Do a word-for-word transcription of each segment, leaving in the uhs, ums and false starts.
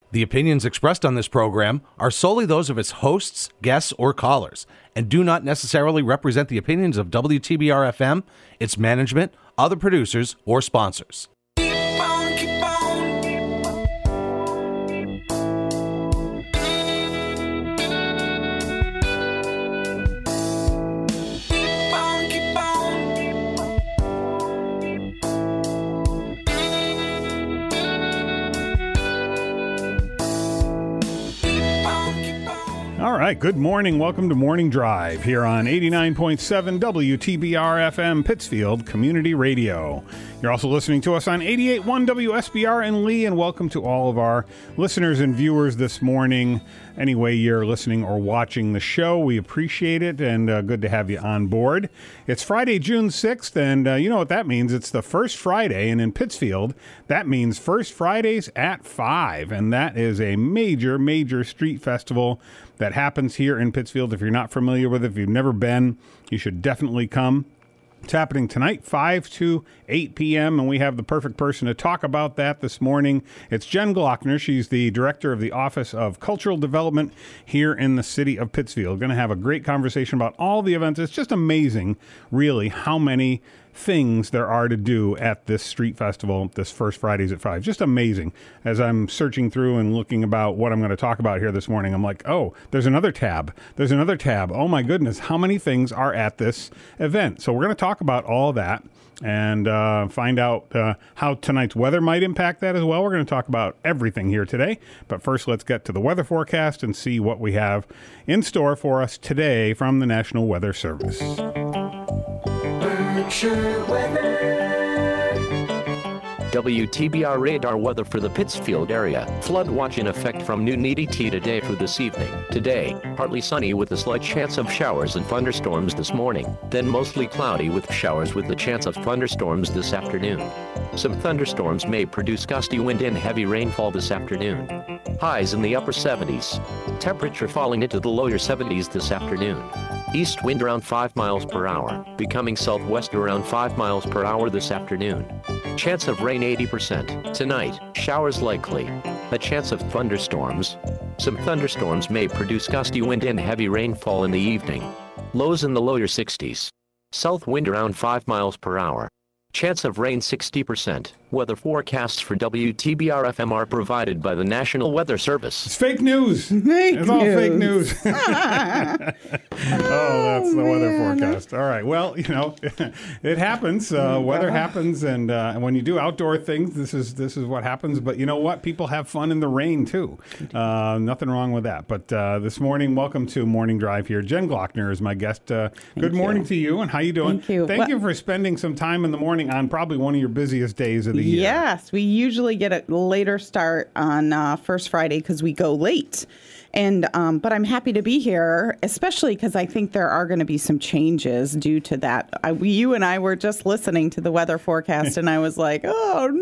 The opinions expressed on this program are solely those of its hosts, guests, or callers, and do not necessarily represent the opinions of W T B R F M, its management, other producers, or sponsors. All right, good morning. Welcome to Morning Drive here on eighty-nine point seven W T B R F M Pittsfield Community Radio. You're also listening to us on eighty-eight point one W S B R in Lee, and welcome to all of our listeners and viewers this morning. Any way you're listening or watching the show, we appreciate it, and uh, good to have you on board. It's Friday, June sixth, and uh, you know what that means. It's the first Friday, and in Pittsfield, that means First Fridays at five, and that is a major, major street festival that happens here in Pittsfield. If you're not familiar with it, if you've never been, you should definitely come. It's happening tonight, five to eight p.m., and we have the perfect person to talk about that this morning. It's Jen Glockner. She's the director of the Office of Cultural Development here in the city of Pittsfield. Going to have a great conversation about all the events. It's just amazing, really, how many things there are to do at this street festival, this first Fridays at five. Just amazing. As I'm searching through and looking about what I'm going to talk about here this morning, I'm like, oh, there's another tab. There's another tab. Oh my goodness, how many things are at this event? So we're going to talk about all that and uh, find out uh, how tonight's weather might impact that as well. We're going to talk about everything here today. But first, let's get to the weather forecast and see what we have in store for us today from the National Weather Service. W T B R radar weather for the Pittsfield area. Flood watch in effect from noon E D T today through this evening. Today, partly sunny with a slight chance of showers and thunderstorms this morning. Then mostly cloudy with showers with the chance of thunderstorms this afternoon. Some thunderstorms may produce gusty wind and heavy rainfall this afternoon. Highs in the upper seventies. Temperature falling into the lower seventies this afternoon. East wind around five miles per hour, becoming southwest around five miles per hour this afternoon. Chance of rain eighty percent. Tonight, showers likely. A chance of thunderstorms. Some thunderstorms may produce gusty wind and heavy rainfall in the evening. Lows in the lower sixties. South wind around five miles per hour. Chance of rain sixty percent. Weather forecasts for W T B R F M are provided by the National Weather Service. It's fake news. Fake it's all news. fake news. oh, that's the weather forecast. All right. Well, you know, it happens. Uh, weather happens, and uh, when you do outdoor things, this is this is what happens. But you know what? People have fun in the rain too. Uh, nothing wrong with that. But uh, this morning, welcome to Morning Drive here. Jen Glockner is my guest. Uh, good morning you. to you, and how you doing? Thank you. Thank well, you for spending some time in the morning on probably one of your busiest days of the year. Yes, we usually get a later start on uh, First Friday because we go late. And um, but I'm happy to be here, especially because I think there are going to be some changes due to that. I, we, you and I were just listening to the weather forecast, and I was like, oh,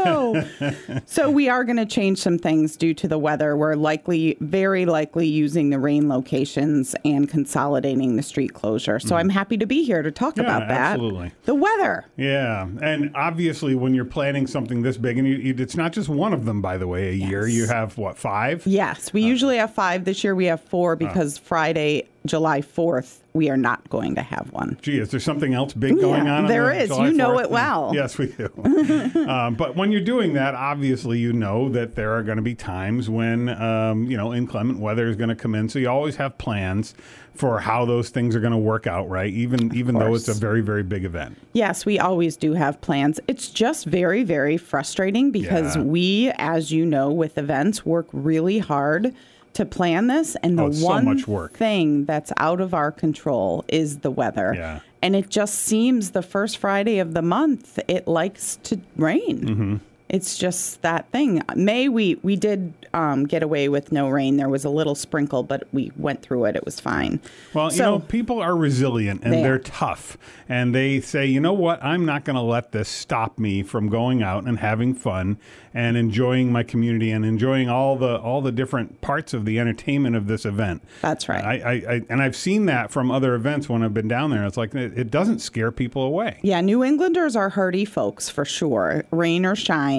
no. So we are going to change some things due to the weather. We're likely, very likely using the rain locations and consolidating the street closure. So mm. I'm happy to be here to talk yeah, about that. Absolutely. The weather. Yeah. And obviously, when you're planning something this big, and you, you, it's not just one of them, by the way, a yes. year. You have, what, five? Yes. We uh, usually have five. This year we have four because uh, Friday, July fourth, we are not going to have one. Gee, is there something else big going yeah, on? There on is. July you know fourth? it well. Yes, we do. um, but when you're doing that, obviously you know that there are going to be times when, um, you know, inclement weather is going to come in. So you always have plans for how those things are going to work out, right? Even even though it's a very, very big event. Yes, we always do have plans. It's just very, very frustrating because yeah. we, as you know, with events, work really hard to plan this, and the oh, so one much work. thing that's out of our control is the weather. Yeah. And it just seems the first Friday of the month, it likes to rain. Mm-hmm. It's just that thing. May, we, we did um, get away with no rain. There was a little sprinkle, but we went through it. It was fine. Well, so, you know, people are resilient and they they're are. tough. And they say, you know what, I'm not going to let this stop me from going out and having fun and enjoying my community and enjoying all the all the different parts of the entertainment of this event. That's right. I, I, I and I've seen that from other events when I've been down there. It's like it, it doesn't scare people away. Yeah, New Englanders are hardy folks for sure. Rain or shine.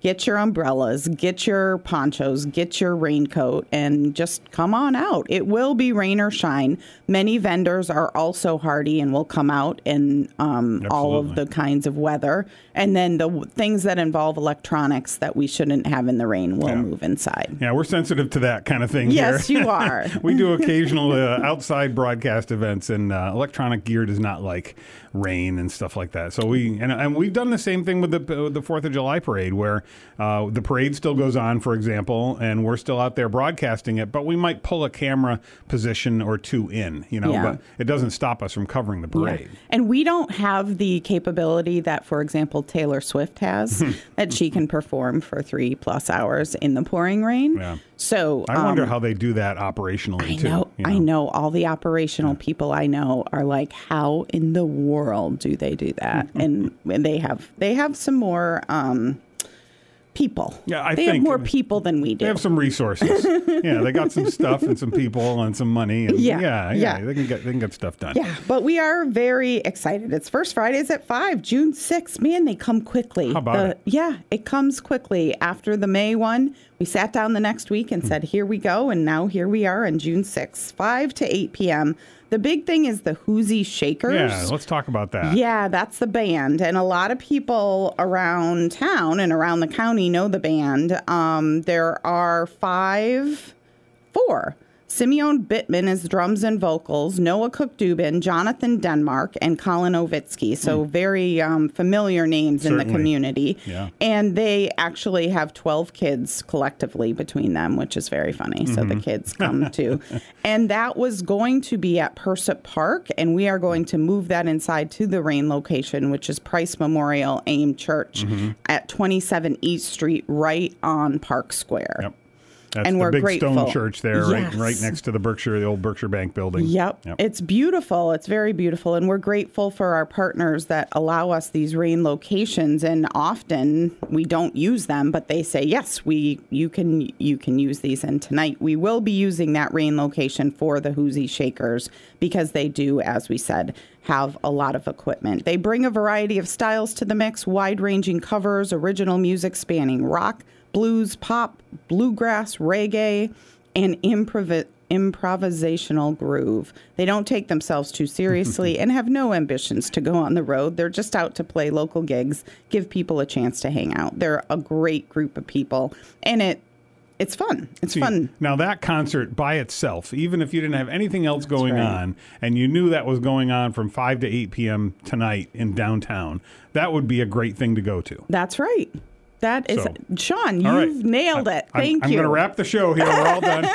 get your umbrellas, get your ponchos, get your raincoat, and just come on out. It will be rain or shine. Many vendors are also hardy and will come out in um, all of the kinds of weather. And then the w- things that involve electronics that we shouldn't have in the rain will yeah. move inside. Yeah, we're sensitive to that kind of thing Yes, here. you are. We do occasional uh, outside broadcast events, and uh, electronic gear does not like rain and stuff like that. So we and, and we've done the same thing with the uh, the Fourth of July parade, where uh, the parade still goes on, for example, and we're still out there broadcasting it, but we might pull a camera position or two in, you know, Yeah. but it doesn't stop us from covering the parade. Yeah. And we don't have the capability that, for example, Taylor Swift has, that she can perform for three plus hours in the pouring rain. Yeah. So I wonder um, how they do that operationally I too. know, you know? I know all the operational people I know are like, how in the world do they do that? and, and they have they have some more um, people. Yeah, I they think have more people than we do. They have some resources. Yeah, they got some stuff and some people and some money. And Yeah, yeah, yeah, yeah. They can get they can get stuff done. Yeah, but we are very excited. It's First Fridays at five, June sixth. Man, they come quickly. How about The- it? Yeah, it comes quickly. After the May one, we sat down the next week and said, here we go. And now here we are on June sixth, five to eight p.m. The big thing is the Hoosie Shakers. Yeah, let's talk about that. Yeah, that's the band. And a lot of people around town and around the county know the band. Um, there are five, four. Simeon Bittman is drums and vocals, Noah Cook-Dubin, Jonathan Denmark, and Colin Ovitsky. So very um, familiar names in the Certainly. community. Yeah. And they actually have twelve kids collectively between them, which is very funny. So the kids come too. And that was going to be at Persip Park, and we are going to move that inside to the rain location, which is Price Memorial AIM Church at twenty-seven East Street, right on Park Square. Yep. That's And the we're big grateful. stone church there, right, Yes. right next to the Berkshire, the old Berkshire Bank building. Yep. It's beautiful. It's very beautiful. And we're grateful for our partners that allow us these rain locations. And often we don't use them, but they say, yes, we you can you can use these. And tonight we will be using that rain location for the Hoosie Shakers because they do, as we said, have a lot of equipment. They bring a variety of styles to the mix, wide-ranging covers, original music spanning rock, blues, pop, bluegrass, reggae, and improv- improvisational groove. They don't take themselves too seriously and have no ambitions to go on the road. They're just out to play local gigs, give people a chance to hang out. They're a great group of people, and it it's fun. It's See, fun. Now that concert by itself, even if you didn't have anything else going right. on, and you knew that was going on from five to eight p.m. tonight in downtown, that would be a great thing to go to. That's right. That is, So, Sean, all right. you've nailed it. I'm- Thank I'm, you. I'm going to wrap the show here. We're all done.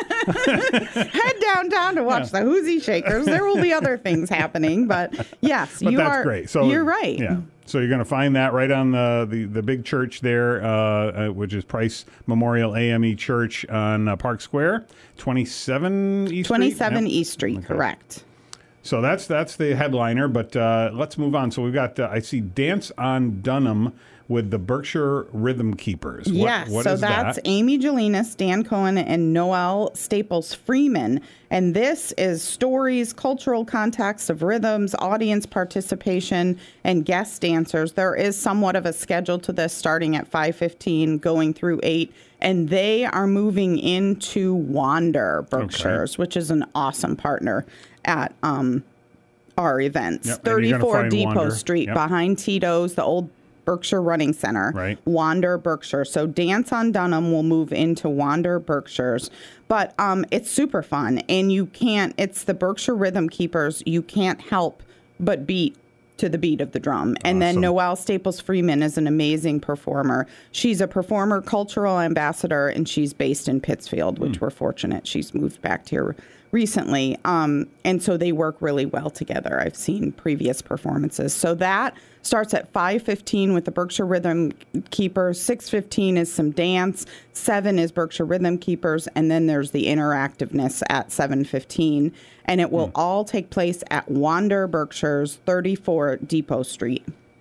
Head downtown to watch the Hoosie Shakers. There will be other things happening, but yes, But you that's are. great. So you're right. Yeah. So you're going to find that right on the, the, the big church there, uh, uh, which is Price Memorial A M E Church on uh, Park Square, twenty-seven East Street. twenty-seven Yep. East Street, Okay. correct. So that's that's the headliner, but uh, let's move on. So we've got, uh, I see Dance on Dunham with the Berkshire Rhythm Keepers. What, Yes, what so is that's that? Amy Jelinas, Dan Cohen, and Noel Staples Freeman. And this is stories, cultural context of rhythms, audience participation, and guest dancers. There is somewhat of a schedule to this, starting at five fifteen, going through eight. And they are moving into Wander Berkshires, okay. which is an awesome partner at um, our events. Yep, and you're gonna thirty-four find Depot Wander. Street, Yep. behind Tito's, the old Berkshire Running Center. Right. Wander Berkshire. So Dance on Dunham will move into Wander Berkshires. But um, it's super fun. And you can't, it's the Berkshire Rhythm Keepers. You can't help but beat to the beat of the drum. And then Awesome. Noelle Staples Freeman is an amazing performer. She's a performer, cultural ambassador, and she's based in Pittsfield, which Mm. we're fortunate. She's moved back here recently. Um, and so they work really well together. I've seen previous performances. So that starts at five fifteen with the Berkshire Rhythm Keepers. six fifteen is some dance. seven is Berkshire Rhythm Keepers. And then there's the interactiveness at seven fifteen. And it will mm. all take place at Wander Berkshires, thirty-four Depot Street.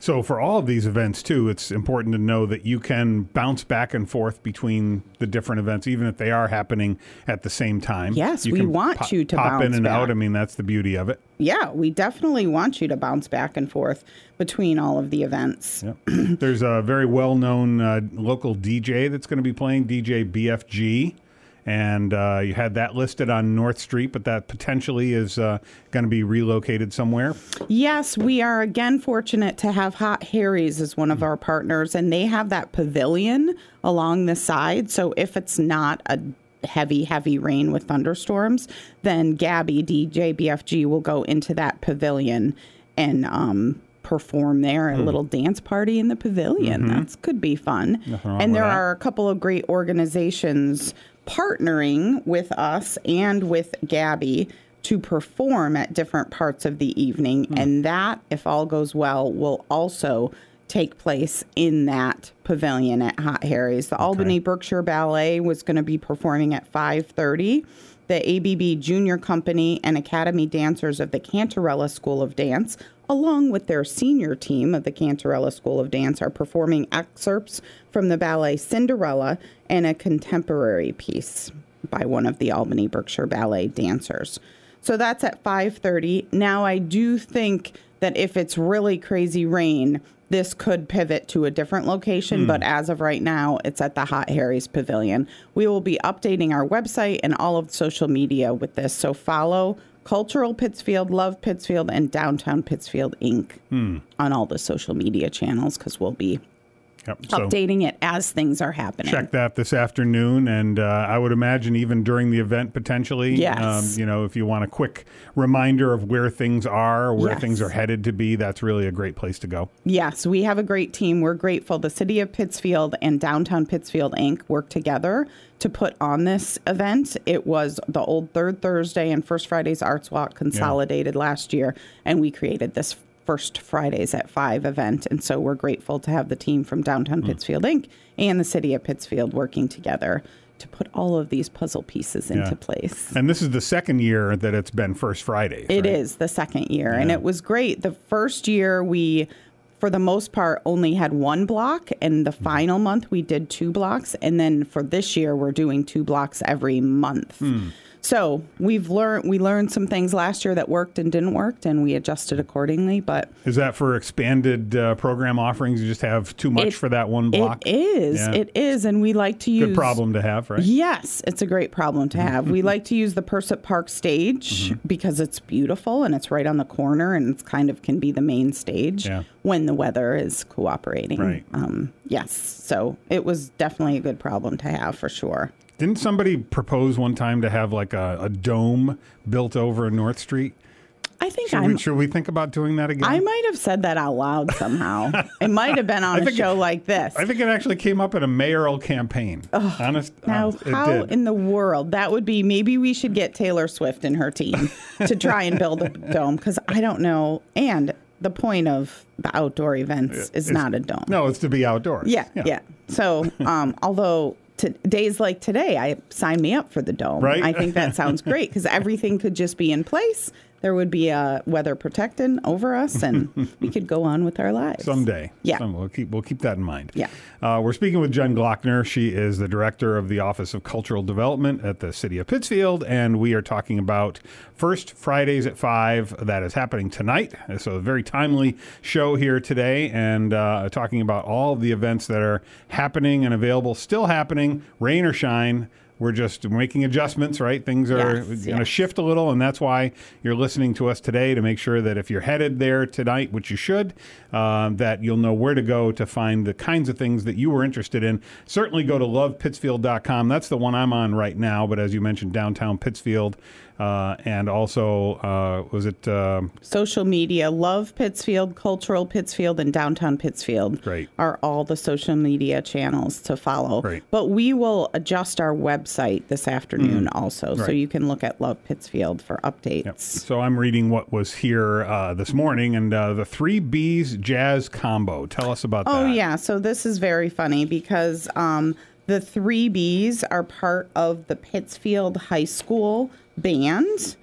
So for all of these events, too, it's important to know that you can bounce back and forth between the different events, even if they are happening at the same time. Yes, you we can want pop, you to pop bounce in and back. out. I mean, that's the beauty of it. Yeah, we definitely want you to bounce back and forth between all of the events. Yep. There's a very well-known uh, local D J that's going to be playing, D J B F G. And uh, you had that listed on North Street, but that potentially is uh, going to be relocated somewhere. Yes, we are again fortunate to have Hot Harry's as one of our partners, and they have that pavilion along the side. So if it's not a heavy, heavy rain with thunderstorms, then Gabby, D J B F G, will go into that pavilion and um, perform there, a little dance party in the pavilion. Mm-hmm. That could be fun. Nothing wrong And there with that. are a couple of great organizations partnering with us and with Gabby to perform at different parts of the evening. Hmm. And that, if all goes well, will also take place in that pavilion at Hot Harry's. The Albany Berkshire Ballet was going to be performing at five thirty. The A B B Junior Company and Academy dancers of the Cantarella School of Dance, along with their senior team of the Cantarella School of Dance, are performing excerpts from the ballet Cinderella and a contemporary piece by one of the Albany Berkshire Ballet dancers. So that's at five thirty. Now, I do think that if it's really crazy rain, this could pivot to a different location, but as of right now, it's at the Hot Harry's Pavilion. We will be updating our website and all of social media with this, so follow Cultural Pittsfield, Love Pittsfield, and Downtown Pittsfield Incorporated on all the social media channels, because we'll be Yep. So updating it as things are happening. check that this afternoon, and uh, I would imagine even during the event potentially. Yes. Um, you know, if you want a quick reminder of where things are, where Yes. things are headed to be, that's really a great place to go. Yes, we have a great team. We're grateful. The City of Pittsfield and Downtown Pittsfield Incorporated worked together to put on this event. It was the old Third Thursday and First Fridays Arts Walk consolidated last year, and we created this First Fridays at five event. And so we're grateful to have the team from Downtown Pittsfield Incorporated and the City of Pittsfield working together to put all of these puzzle pieces into Yeah. place. And this is the second year that it's been First Fridays. It right? is the second year, and Yeah. it was great. The first year, we, for the most part, only had one block, and the final month we did two blocks, and then for this year, we're doing two blocks every month. Hmm. So we've learned we learned some things last year that worked and didn't work, and we adjusted accordingly. But Is that for expanded uh, program offerings? You just have too much It- for that one block? it is, Yeah. it is, and we like to use Good problem to have, right? Yes, it's a great problem to have. We like to use the Persett Park stage Mm-hmm. because it's beautiful and it's right on the corner, and it's kind of can be the main stage Yeah. when the weather is cooperating. Right. Um, yes, so it was definitely a good problem to have for sure. Didn't somebody propose one time to have like a, a dome built over North Street? I think Should I'm. we, should we think about doing that again? I might have said that out loud somehow. It might have been on I a think show it- like this. I think it actually came up in a mayoral campaign. Honest, Now, honest, it how did. in the world that would be? Maybe we should get Taylor Swift and her team to try and build a dome, because I don't know. And the point of the outdoor events is It's- not a dome. No, it's to be outdoors. Yeah, yeah. So, um, although to, days like today, I sign me up for the dome. Right? I think that sounds great, because everything could just be in place. There would be a weather protecting over us, and we could go on with our lives Someday. Yeah. Some, we'll keep we'll keep that in mind. Yeah. Uh, we're speaking with Jen Glockner. She is the director of the Office of Cultural Development at the City of Pittsfield, and we are talking about First Fridays at five. That is happening tonight. So a very timely show here today, and uh, talking about all of the events that are happening and available, still happening, rain or shine. We're just making adjustments, right? Things are Yes, going to yes. shift a little, and that's why you're listening to us today, to make sure that if you're headed there tonight, which you should, uh, that you'll know where to go to find the kinds of things that you were interested in. Certainly go to love pittsfield dot com. That's the one I'm on right now, but as you mentioned, Downtown Pittsfield, uh, and also, uh, was it... Uh, social media, Love Pittsfield, Cultural Pittsfield, and Downtown Pittsfield Great. are all the social media channels to follow. Great. But we will adjust our website this afternoon also, so Right. you can look at Love Pittsfield for updates. So I'm reading what was here uh, this morning, and uh, the Three B's Jazz Combo. Tell us about that. Oh, yeah. So this is very funny because um, the Three B's are part of the Pittsfield High School band.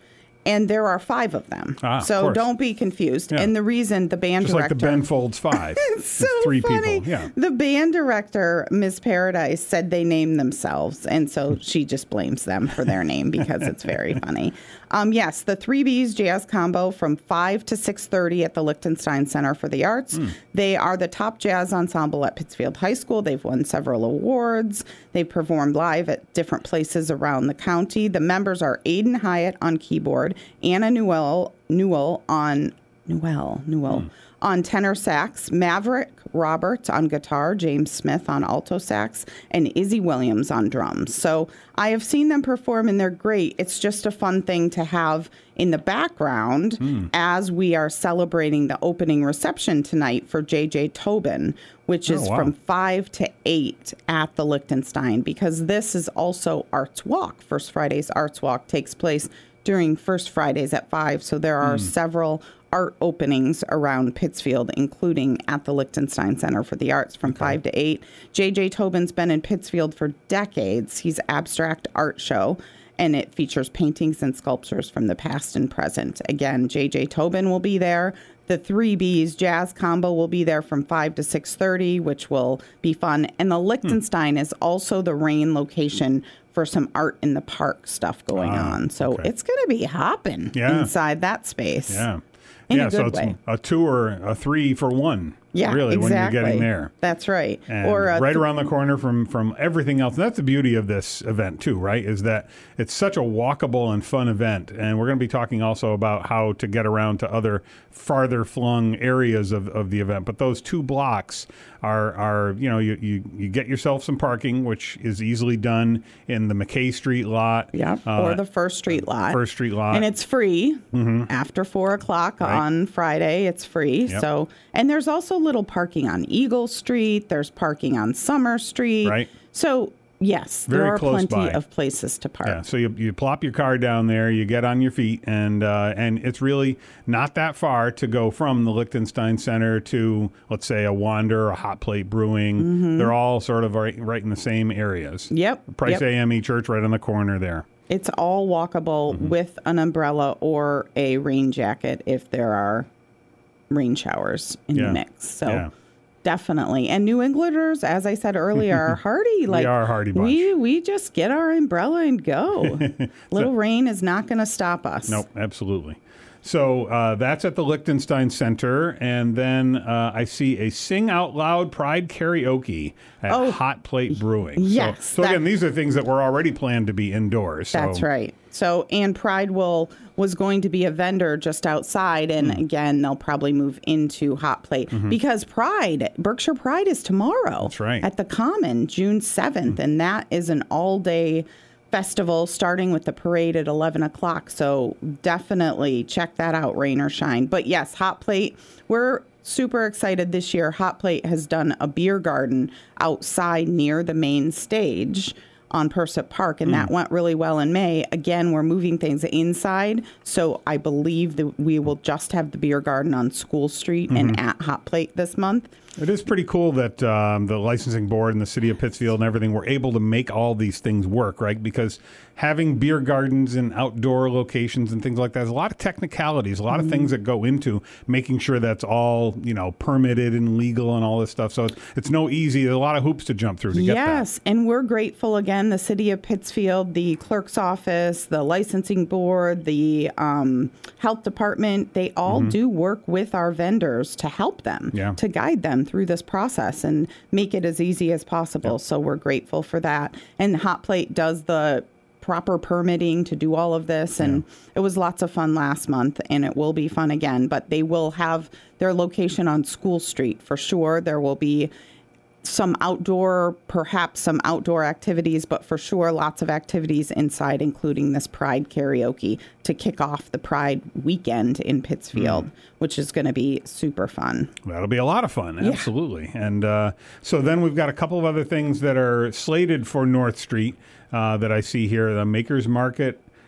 And there are five of them. Ah, of so course. don't be confused. Yeah. And the reason the band Just director... like the Ben Folds Five. It's so three funny. people. Yeah. The band director, Miss Paradise, said they named themselves, and so she just blames them for their name because it's very funny. Um, yes, the Three B's Jazz Combo from five to six thirty at the Liechtenstein Center for the Arts. Mm. They are the top jazz ensemble at Pittsfield High School. They've won several awards. They've performed live at different places around the county. The members are Aiden Hyatt on keyboard, Anna Newell, Newell on Newell, Newell. Mm. on tenor sax, Maverick Roberts on guitar, James Smith on alto sax, and Izzy Williams on drums. So I have seen them perform, and they're great. It's just a fun thing to have in the background mm. as we are celebrating the opening reception tonight for J J Tobin, which is oh, wow. from five to eight at the Liechtenstein, because this is also Arts Walk. First Friday's Arts Walk takes place during First Fridays at five, so there are mm. several art openings around Pittsfield, including at the Liechtenstein Center for the Arts from okay. five to eight. J J Tobin's been in Pittsfield for decades. He's an abstract art show, and it features paintings and sculptures from the past and present. Again, J J Tobin will be there. The Three B's Jazz Combo will be there from five to six thirty, which will be fun. And the Liechtenstein hmm. is also the rain location for some art in the park stuff going ah, on. So okay. it's going to be hopping yeah. inside that space. Yeah. In yeah, a good so it's way. a two or a three for one. Yeah, really, exactly. when you're getting there. That's right. And or right th- around the corner from, from everything else. And that's the beauty of this event, too, right, is that it's such a walkable and fun event. And we're going to be talking also about how to get around to other farther flung areas of, of the event. But those two blocks are, are you know, you, you, you get yourself some parking, which is easily done in the McKay Street lot. Yeah, uh, or the First Street lot. First Street lot. And it's free mm-hmm. after four o'clock right. on Friday. It's free. Yep. So, and there's also little parking on Eagle Street. There's parking on Summer Street. Right. So, yes, Very there are close plenty by. of places to park. Yeah, so you, you plop your car down there, you get on your feet, and uh, and it's really not that far to go from the Liechtenstein Center to, let's say, a Wander, a Hot Plate Brewing. Mm-hmm. They're all sort of right, right in the same areas. Yep. Price yep. A M E Church right on the corner there. It's all walkable mm-hmm. with an umbrella or a rain jacket if there are rain showers in yeah. the mix. So yeah. definitely. And New Englanders, as I said earlier, are hardy. Like, we are a hardy bunch. We, we just get our umbrella and go. Little so, rain is not going to stop us. Nope, absolutely. So uh, that's at the Liechtenstein Center, and then uh, I see a Sing Out Loud Pride Karaoke at oh, Hot Plate Brewing. Yes. So, so that, again, these are things that were already planned to be indoors. So. That's right. So, and Pride will was going to be a vendor just outside, and mm. again, they'll probably move into Hot Plate mm-hmm. because Pride, Berkshire Pride, is tomorrow. That's right. At the Common, June seventh, mm. and that is an all-day festival starting with the parade at eleven o'clock. So definitely check that out, rain or shine. But yes, Hot Plate, we're super excited this year. Hot Plate has done a beer garden outside near the main stage on Persip Park, and mm. that went really well in May. Again, we're moving things inside, so I believe that we will just have the beer garden on School Street mm-hmm. and at Hot Plate this month. It is pretty cool that um, the licensing board and the city of Pittsfield and everything were able to make all these things work, right? Because having beer gardens and outdoor locations and things like that, there's a lot of technicalities, a lot mm-hmm. of things that go into making sure that's all, you know, permitted and legal and all this stuff. So it's, it's no easy. There's a lot of hoops to jump through to get that. Yes, and we're grateful, again, the city of Pittsfield, the clerk's office, the licensing board, the um, health department, they all mm-hmm. do work with our vendors to help them, yeah. to guide them through this process and make it as easy as possible. Yep. So we're grateful for that. And Hot Plate does the proper permitting to do all of this, and yeah. it was lots of fun last month, and it will be fun again. But they will have their location on School Street for sure. There will be some outdoor, perhaps some outdoor activities, but for sure lots of activities inside, including this Pride karaoke to kick off the Pride weekend in Pittsfield, mm. which is going to be super fun. That'll be a lot of fun, yeah. absolutely. And uh, so then we've got a couple of other things that are slated for North Street uh, that I see here. The Makers Market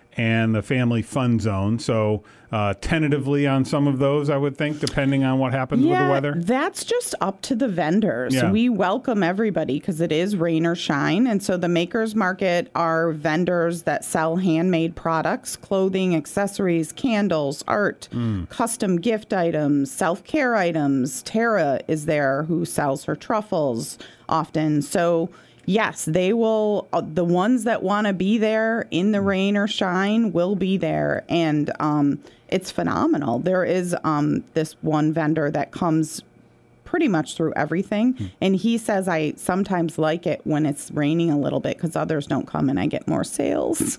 and the Family Fun Zone. So uh, tentatively on some of those, I would think, depending on what happens yeah, with the weather. That's just up to the vendors. Yeah. We welcome everybody because it is rain or shine. And so the Makers Market are vendors that sell handmade products, clothing, accessories, candles, art, mm. custom gift items, self-care items. Tara is there who sells her truffles often. So yes, they will. Uh, the ones that want to be there in the rain or shine will be there. And um, it's phenomenal. There is um, this one vendor that comes pretty much through everything. Mm. And he says, I sometimes like it when it's raining a little bit because others don't come and I get more sales.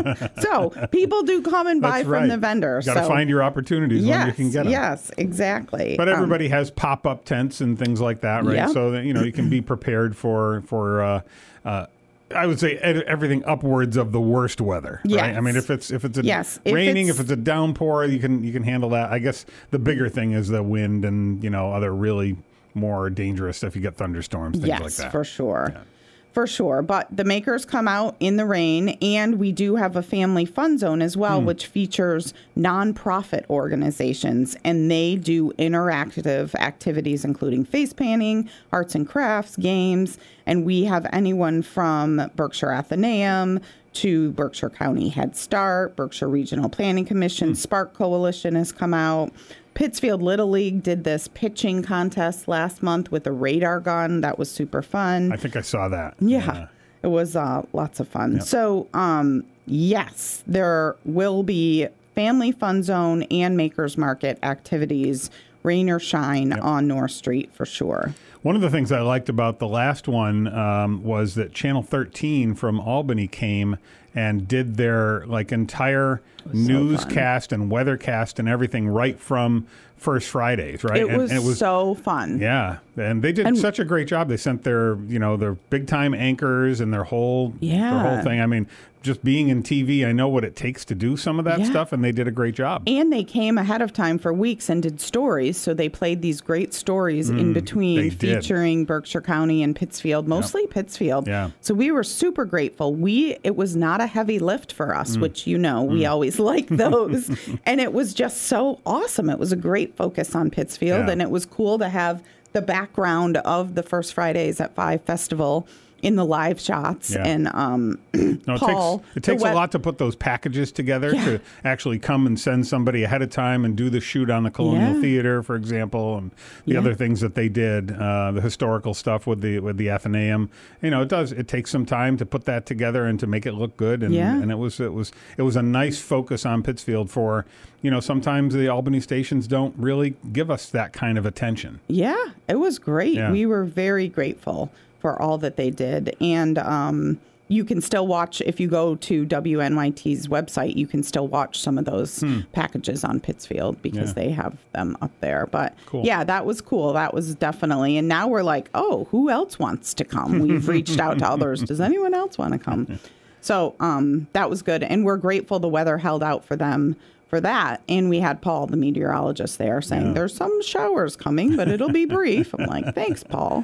So people do come and buy That's from right. the vendor. You got to so, find your opportunities yes, when you can get them. Yes, exactly. But everybody um, has pop-up tents and things like that, right? Yeah. So that, you know, you can be prepared for, for uh, uh, I would say ed- everything upwards of the worst weather. Right? Yes. I mean, if it's if it's a yes. if raining, it's, if it's a downpour, you can you can handle that. I guess the bigger thing is the wind and, you know, other really more dangerous if you get thunderstorms, things yes, like that. for sure. Yeah. For sure. But the makers come out in the rain, and we do have a family fun zone as well, mm. which features nonprofit organizations, and they do interactive activities, including face painting, arts and crafts, games, and we have anyone from Berkshire Athenaeum to Berkshire County Head Start, Berkshire Regional Planning Commission, mm. Spark Coalition has come out. Pittsfield Little League did this pitching contest last month with a radar gun. That was super fun. I think I saw that. Yeah, yeah. It was uh, lots of fun. Yep. So, um, yes, there will be Family Fun Zone and Makers Market activities, rain or shine, yep. on North Street for sure. One of the things I liked about the last one um, was that Channel thirteen from Albany came and did their like entire newscast so and weathercast and everything right from First Fridays, right? It, and, was, and it was so fun. Yeah, and they did and, such a great job. They sent their, you know, their big time anchors and their whole, yeah. their whole thing. I mean, just being in T V, I know what it takes to do some of that yeah. stuff, and they did a great job. And they came ahead of time for weeks and did stories, so they played these great stories mm, in between, featuring Berkshire County and Pittsfield, mostly yep. Pittsfield. Yeah. So we were super grateful. We it was not a heavy lift for us, mm. which you know we mm. always like those, and it was just so awesome. It was a great focus on Pittsfield, yeah. and it was cool to have the background of the First Fridays at Five Festival in the live shots. Yeah. And um, no, it Paul. Takes, it takes web- a lot to put those packages together yeah. to actually come and send somebody ahead of time and do the shoot on the Colonial yeah. Theater, for example, and the yeah. other things that they did, uh, the historical stuff with the with the Athenaeum. You know, it does. It takes some time to put that together and to make it look good. And, yeah. and it was it was it was a nice focus on Pittsfield for, you know, sometimes the Albany stations don't really give us that kind of attention. Yeah, it was great. Yeah. We were very grateful for all that they did. And um, you can still watch, if you go to W N Y T's website, you can still watch some of those hmm. packages on Pittsfield because yeah. they have them up there. But cool. yeah, that was cool. That was definitely. And now we're like, oh, who else wants to come? We've reached out to others. Does anyone else want to come? So um, that was good. And we're grateful the weather held out for them for that. And we had Paul, the meteorologist, there saying, yeah. there's some showers coming, but it'll be brief. I'm like, thanks, Paul.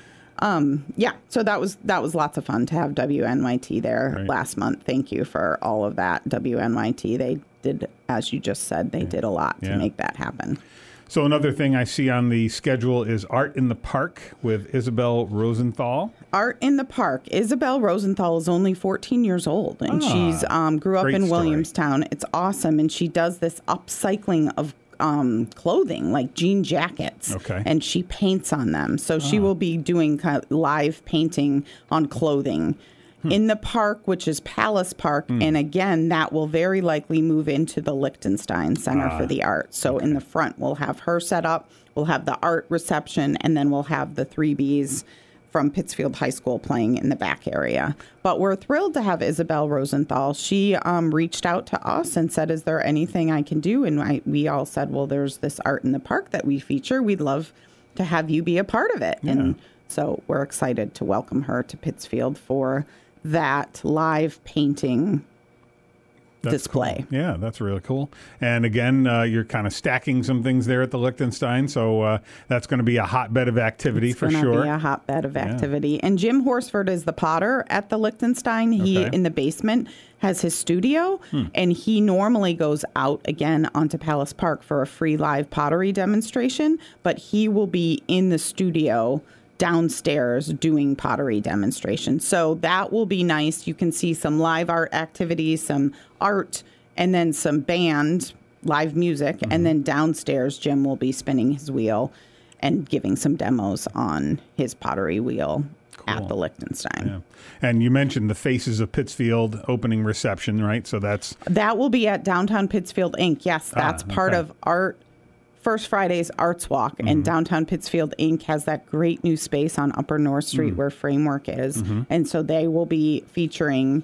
Um, yeah, so that was that was lots of fun to have W N Y T there right. last month. Thank you for all of that, W N Y T. They did, as you just said, they yeah. did a lot yeah. to make that happen. So another thing I see on the schedule is Art in the Park with Isabel Rosenthal. Art in the Park. Isabel Rosenthal is only fourteen years old, and ah, she's um, grew up in story. Williamstown. It's awesome, and she does this upcycling of Um, clothing, like jean jackets, okay. and she paints on them. So oh. she will be doing kind of live painting on clothing hmm. in the park, which is Palace Park. Hmm. And again, that will very likely move into the Lichtenstein Center ah. for the Arts. So okay. in the front, we'll have her set up. We'll have the art reception, and then we'll have the three Bs from Pittsfield High School playing in the back area. But we're thrilled to have Isabel Rosenthal. She um, reached out to us and said, is there anything I can do? And I, we all said, well, there's this Art in the Park that we feature. We'd love to have you be a part of it. Yeah. And so we're excited to welcome her to Pittsfield for that live painting That's display. Cool. Yeah, that's really cool. And again, uh, you're kind of stacking some things there at the Liechtenstein, so uh, that's going to be a hotbed of activity it's for gonna sure. Be a hotbed of activity. Yeah. And Jim Horsford is the potter at the Liechtenstein. He okay. in the basement has his studio, hmm. and he normally goes out again onto Palace Park for a free live pottery demonstration. But he will be in the studio downstairs doing pottery demonstrations. So that will be nice. You can see some live art activities, some art, and then some band, live music. Mm-hmm. And then downstairs, Jim will be spinning his wheel and giving some demos on his pottery wheel cool. at the Liechtenstein. Yeah. And you mentioned the Faces of Pittsfield opening reception, right? So that's... That will be at Downtown Pittsfield Incorporated. Yes, that's ah, part okay. of Art... First Friday's Arts Walk, mm-hmm. and Downtown Pittsfield Incorporated has that great new space on Upper North Street mm. where Framework is. Mm-hmm. And so they will be featuring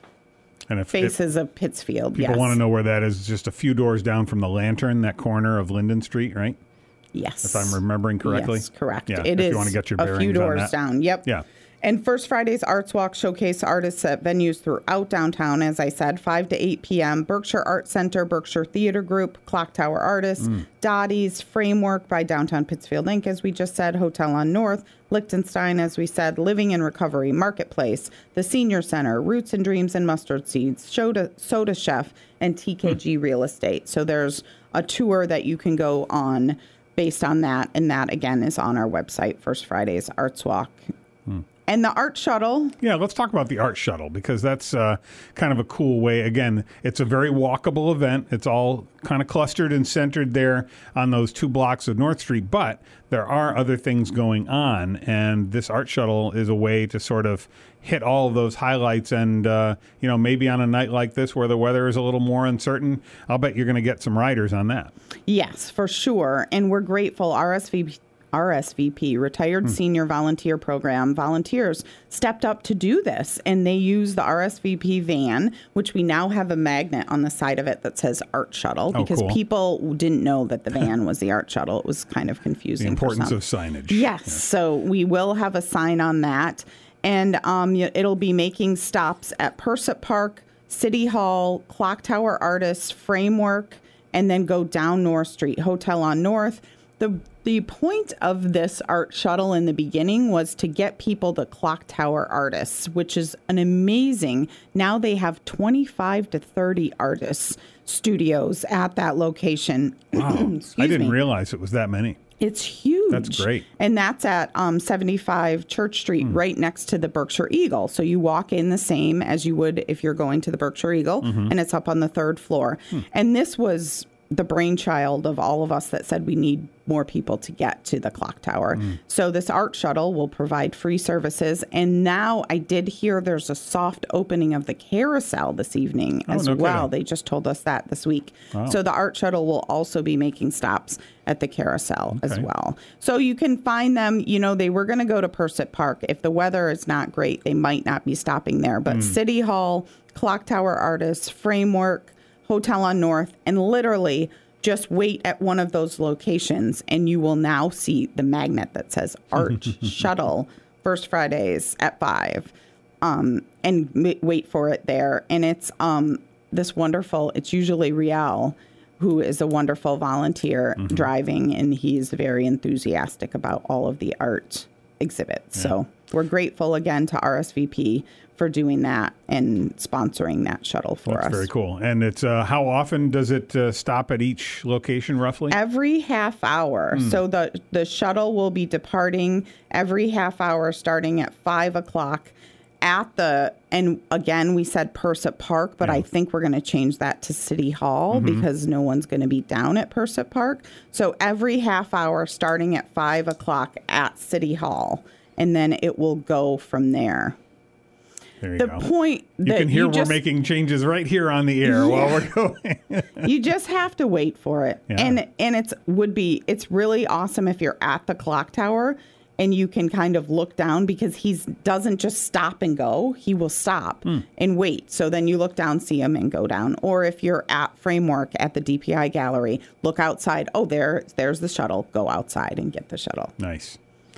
and if, Faces if of Pittsfield. People yes. want to know where that is. Just a few doors down from the Lantern, that corner of Linden Street, right? Yes. If I'm remembering correctly. Yes, correct. Yeah, it if is you want to get your a few doors down. Yep. Yeah. And First Friday's Arts Walk showcase artists at venues throughout downtown, as I said, five to eight p.m. Berkshire Art Center, Berkshire Theater Group, Clock Tower Artists, mm. Dottie's, Framework by Downtown Pittsfield Incorporated, as we just said, Hotel on North, Liechtenstein, as we said, Living in Recovery, Marketplace, the Senior Center, Roots and Dreams and Mustard Seeds, Soda, Soda Chef, and T K G mm. Real Estate. So there's a tour that you can go on based on that, and that, again, is on our website, First Friday's Arts Walk. Mm. And the Art Shuttle. Yeah, let's talk about the Art Shuttle, because that's uh, kind of a cool way. Again, it's a very walkable event. It's all kind of clustered and centered there on those two blocks of North Street. But there are other things going on, and this Art Shuttle is a way to sort of hit all of those highlights. And, uh, you know, maybe on a night like this where the weather is a little more uncertain, I'll bet you're going to get some riders on that. Yes, for sure. And we're grateful. R S V P R S V P, Retired mm. Senior Volunteer Program, volunteers stepped up to do this, and they used the R S V P van, which we now have a magnet on the side of it that says Art Shuttle, oh, because cool. people didn't know that the van was the Art Shuttle. It was kind of confusing. The importance for of signage. Yes, yes, so we will have a sign on that, and um, it'll be making stops at Persett Park, City Hall, Clock Tower Artists, Framework, and then go down North Street, Hotel on North. The The point of this Art Shuttle in the beginning was to get people to Clock Tower Artists, which is an amazing. Now they have twenty-five to thirty artists studios at that location. Wow. I didn't me. realize it was that many. It's huge. That's great. And that's at um, seventy-five Church Street, mm. right next to the Berkshire Eagle. So you walk in the same as you would if you're going to the Berkshire Eagle, mm-hmm. and it's up on the third floor. Mm. And this was the brainchild of all of us that said we need more people to get to the clock tower. Mm. So this Art Shuttle will provide free services. And now I did hear there's a soft opening of the carousel this evening oh, as no well. kidding. They just told us that this week. Wow. So the Art Shuttle will also be making stops at the carousel okay. as well. So you can find them, you know, they were going to go to Persett Park. If the weather is not great, they might not be stopping there. But mm. City Hall, Clock Tower Artists, Framework, Hotel on North, and literally just wait at one of those locations and you will now see the magnet that says Art Shuttle, First Fridays at five, um, and m- wait for it there. And it's um, this wonderful, it's usually Rial, who is a wonderful volunteer mm-hmm. driving, and he's very enthusiastic about all of the art exhibits. Yeah. So we're grateful again to R S V P for doing that and sponsoring that shuttle for That's us. Very cool. And it's uh, how often does it uh, stop at each location roughly? Every half hour. Mm. So the the shuttle will be departing every half hour starting at five o'clock at the, and again, we said Persett Park, but yeah. I think we're going to change that to City Hall mm-hmm. because no one's going to be down at Persett Park. So every half hour starting at five o'clock at City Hall, and then it will go from there. There you the go. point that you can hear you we're just, making changes right here on the air yeah. while we're going. You just have to wait for it. Yeah. And and it's would be it's really awesome if you're at the clock tower and you can kind of look down, because he doesn't just stop and go. He will stop mm. and wait. So then you look down, see him, and go down. Or if you're at Framework at the D P I gallery, look outside. Oh, there, there's the shuttle. Go outside and get the shuttle. Nice.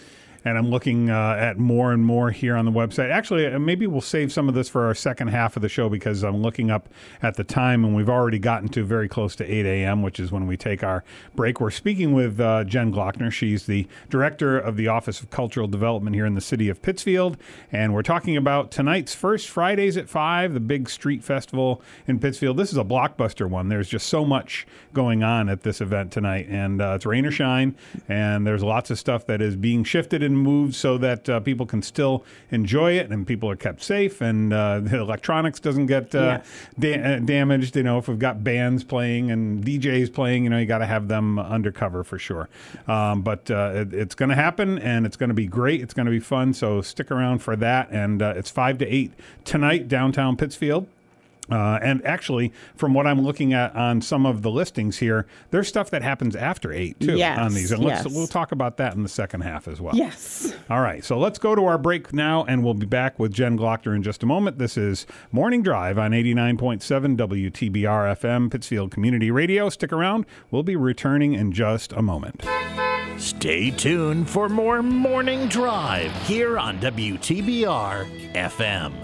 and I'm looking uh, at more and more here on the website. Actually, uh, maybe we'll save some of this for our second half of the show because I'm looking up at the time, and we've already gotten to very close to eight a.m., which is when we take our break. We're speaking with uh, Jen Glockner. She's the director of the Office of Cultural Development here in the city of Pittsfield, and we're talking about tonight's First Fridays at five, the big street festival in Pittsfield. This is a blockbuster one. There's just so much going on at this event tonight, and uh, it's rain or shine, and there's lots of stuff that is being shifted and moved so that uh, people can still enjoy it, and people are kept safe, and uh, the electronics doesn't get uh, yes. da- damaged. You know, if we've got bands playing and D Js playing, you know, you got to have them undercover for sure. Um, but uh, it, it's going to happen, and it's going to be great. It's going to be fun, so stick around for that. And uh, it's five to eight tonight, downtown Pittsfield. Uh, and actually, from what I'm looking at on some of the listings here, there's stuff that happens after eight, too, yes, on these. And let's, yes. we'll talk about that in the second half as well. Yes. All right, so let's go to our break now, and we'll be back with Jen Glockner in just a moment. This is Morning Drive on eighty-nine point seven W T B R F M, Pittsfield Community Radio. Stick around. We'll be returning in just a moment. Stay tuned for more Morning Drive here on W T B R F M.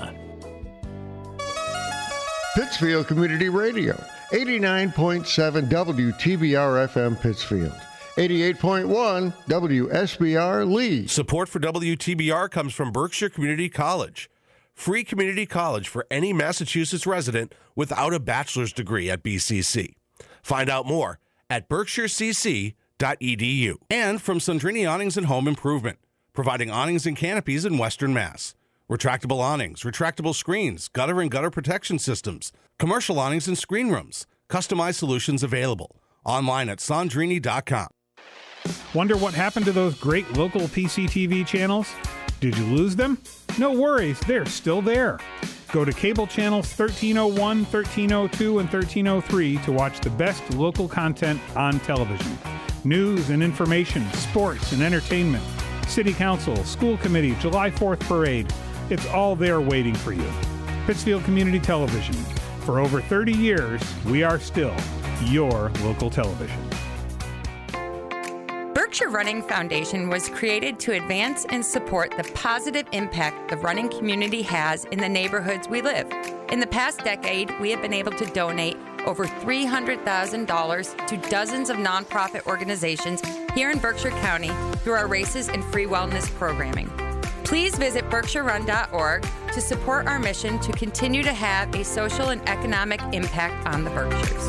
Pittsfield Community Radio, eighty-nine point seven W T B R F M Pittsfield, eighty-eight point one W S B R Lee. Support for W T B R comes from Berkshire Community College. Free community college for any Massachusetts resident without a bachelor's degree at B C C. Find out more at berkshire c c dot e d u. And from Sandrini Awnings and Home Improvement, providing awnings and canopies in Western Mass. Retractable awnings, retractable screens, gutter and gutter protection systems, commercial awnings and screen rooms, customized solutions available. Online at sandrini dot com. Wonder what happened to those great local P C T V channels? Did you lose them? No worries, they're still there. Go to cable channels thirteen oh one, thirteen oh two, and thirteen oh three to watch the best local content on television. News and information, sports and entertainment, city council, school committee, July fourth parade. It's all there waiting for you. Pittsfield Community Television. For over thirty years, we are still your local television. Berkshire Running Foundation was created to advance and support the positive impact the running community has in the neighborhoods we live. In the past decade, we have been able to donate over three hundred thousand dollars to dozens of nonprofit organizations here in Berkshire County through our races and free wellness programming. Please visit berkshire run dot org to support our mission to continue to have a social and economic impact on the Berkshires.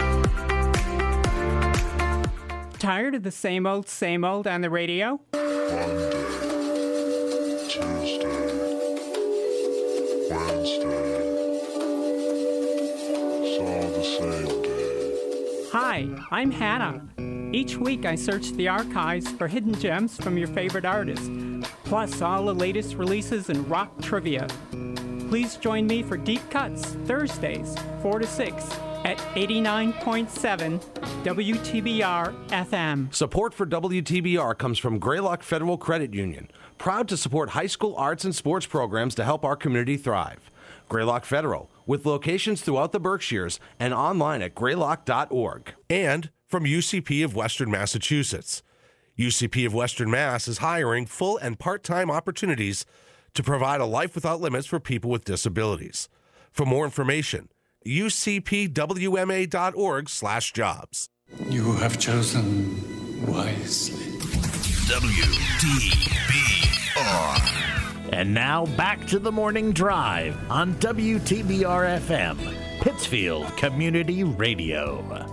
Tired of the same old, same old on the radio? Monday, Tuesday, Wednesday. It's all the same day. Hi, I'm Hannah. Each week I search the archives for hidden gems from your favorite artists, plus all the latest releases in rock trivia. Please join me for Deep Cuts, Thursdays, four to six, at eighty-nine point seven W T B R F M. Support for W T B R comes from Greylock Federal Credit Union, proud to support high school arts and sports programs to help our community thrive. Greylock Federal, with locations throughout the Berkshires and online at greylock dot org. And from U C P of Western Massachusetts. U C P of Western Mass is hiring full and part-time opportunities to provide a life without limits for people with disabilities. For more information, u c p w m a dot org slash jobs. You have chosen wisely. W T B R. And now back to the Morning Drive on W T B R F M, Pittsfield Community Radio.